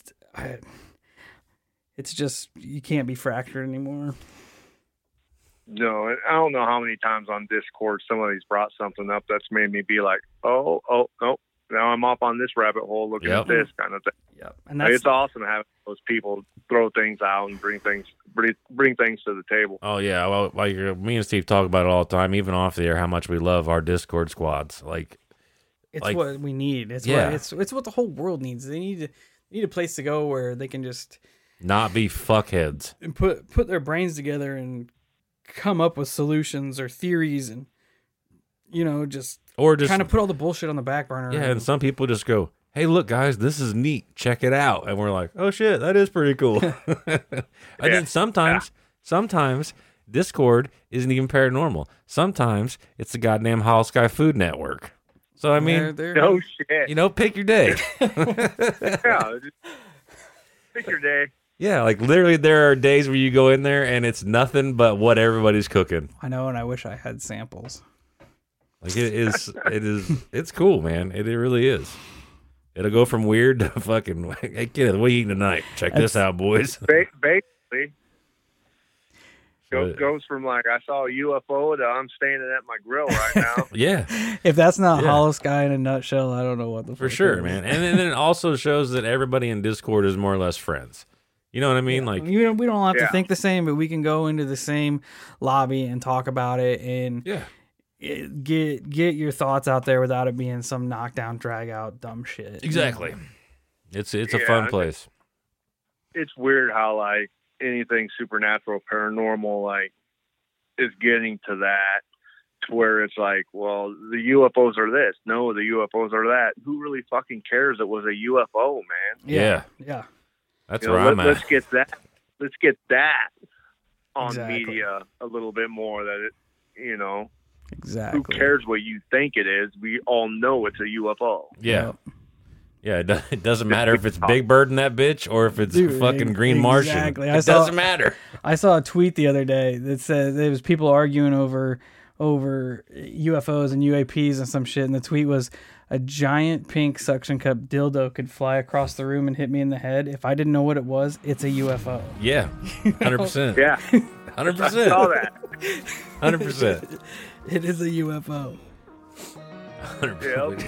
just, you can't be fractured anymore. No, I don't know how many times on Discord somebody's brought something up that's made me be like, oh, no, now I'm off on this rabbit hole looking Yep. at this kind of thing. Yep. And that's It's awesome to have those people throw things out and bring things to the table. Oh yeah, well, me and Steve talk about it all the time, even off the air, how much we love our Discord squads. Like, it's like- what we need. It's Yeah. what it's what the whole world needs. They need a place to go where they can just not be fuckheads. put their brains together and come up with solutions or theories and just Or just kind of put all the bullshit on the back burner. yeah, and some people just go, "Hey, look, guys, this is neat. Check it out." And we're like, "Oh shit, that is pretty cool." And then sometimes Discord isn't even paranormal. Sometimes it's the goddamn Hollow Sky Food Network. So I mean, No shit. pick your day. Yeah. Just pick your day. Yeah, like literally, there are days where you go in there and it's nothing but what everybody's cooking. I know, and I wish I had samples. Like it's cool, man. It really is. It'll go from weird to fucking, hey kid, what are you eating tonight? Check this out, boys. Basically, So- goes from like I saw a UFO to I'm standing at my grill right now. Yeah, If that's not Yeah. Hollow Sky in a nutshell, I don't know what the for fuck sure, it is. man. And then it also shows that everybody in Discord is more or less friends. You know what I mean? Like, we don't have to Yeah. think the same, but we can go into the same lobby and talk about it and yeah, get your thoughts out there without it being some knockdown, drag out, dumb shit. exactly. It's a Yeah, fun place. It's weird how like anything supernatural, paranormal, like is getting to that, to where it's like, well, the UFOs are this. No, the UFOs are that. Who really fucking cares? It was a UFO, man. Yeah. Yeah. That's You know, where I'm at. let's get that. Let's get that on Exactly. media a little bit more. That it, Exactly. who cares what you think it is? We all know it's a UFO. Yeah. Yeah, it doesn't matter if it's Big Bird in that bitch or if it's Dude, fucking Green Martian. exactly. It doesn't matter. I saw a tweet the other day that said there was people arguing over UFOs and UAPs and some shit, and the tweet was, "A giant pink suction cup dildo could fly across the room and hit me in the head. If I didn't know what it was, it's a UFO." Yeah, 100%. Yeah, 100%. saw that. 100%. It is a UFO. 100%.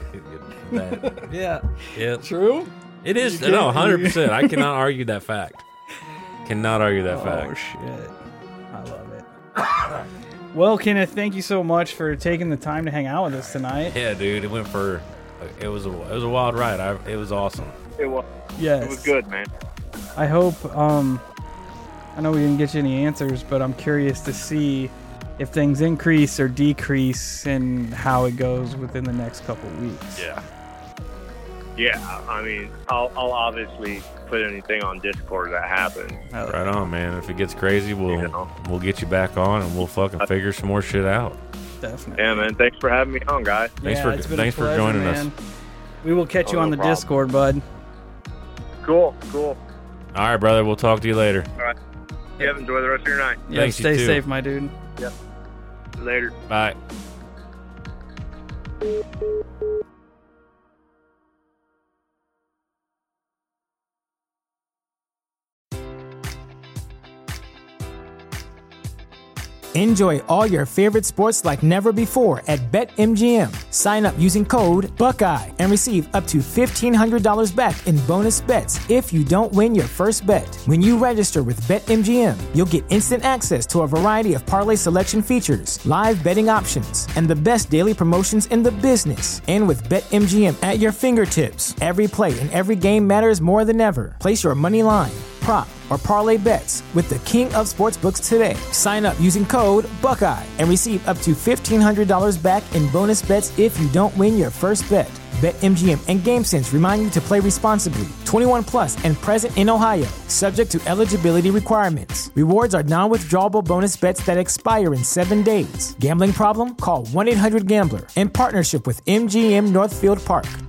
Yeah. Yeah. True? It is. You No, can't- 100%. I cannot argue that fact. Cannot argue that Oh, fact. shit. I love it. Well, Kenneth, thank you so much for taking the time to hang out with us tonight. Yeah, dude. It was a wild ride. It was awesome. It was. Yes. It was good, man. I hope, I know we didn't get you any answers, but I'm curious to see if things increase or decrease and how it goes within the next couple of weeks. Yeah. Yeah, I mean, I'll obviously put anything on Discord that happens. Right on, man. If it gets crazy, we'll get you back on and we'll fucking figure some more shit out. Definitely. Yeah, man. Thanks for having me on, guys. Thanks it's been a for pleasure, joining man. us. We will catch you Oh, on no the problem. Discord, bud. Cool. All right, brother. We'll talk to you later. All right. Yeah, enjoy the rest of your night. Yeah, Thanks, you stay too. safe, my dude. Later. Bye. Enjoy all your favorite sports like never before at BetMGM. Sign up using code Buckeye and receive up to $1,500 back in bonus bets if you don't win your first bet. When you register with BetMGM, you'll get instant access to a variety of parlay selection features, live betting options, and the best daily promotions in the business. And with BetMGM at your fingertips, every play and every game matters more than ever. Place your money line, prop, or parlay bets with the king of sportsbooks today. Sign up using code Buckeye and receive up to $1,500 back in bonus bets if you don't win your first bet. BetMGM and GameSense remind you to play responsibly. 21 plus and present in Ohio, subject to eligibility requirements. Rewards are non-withdrawable bonus bets that expire in 7 days. Gambling problem? Call 1-800-GAMBLER. In partnership with MGM Northfield Park.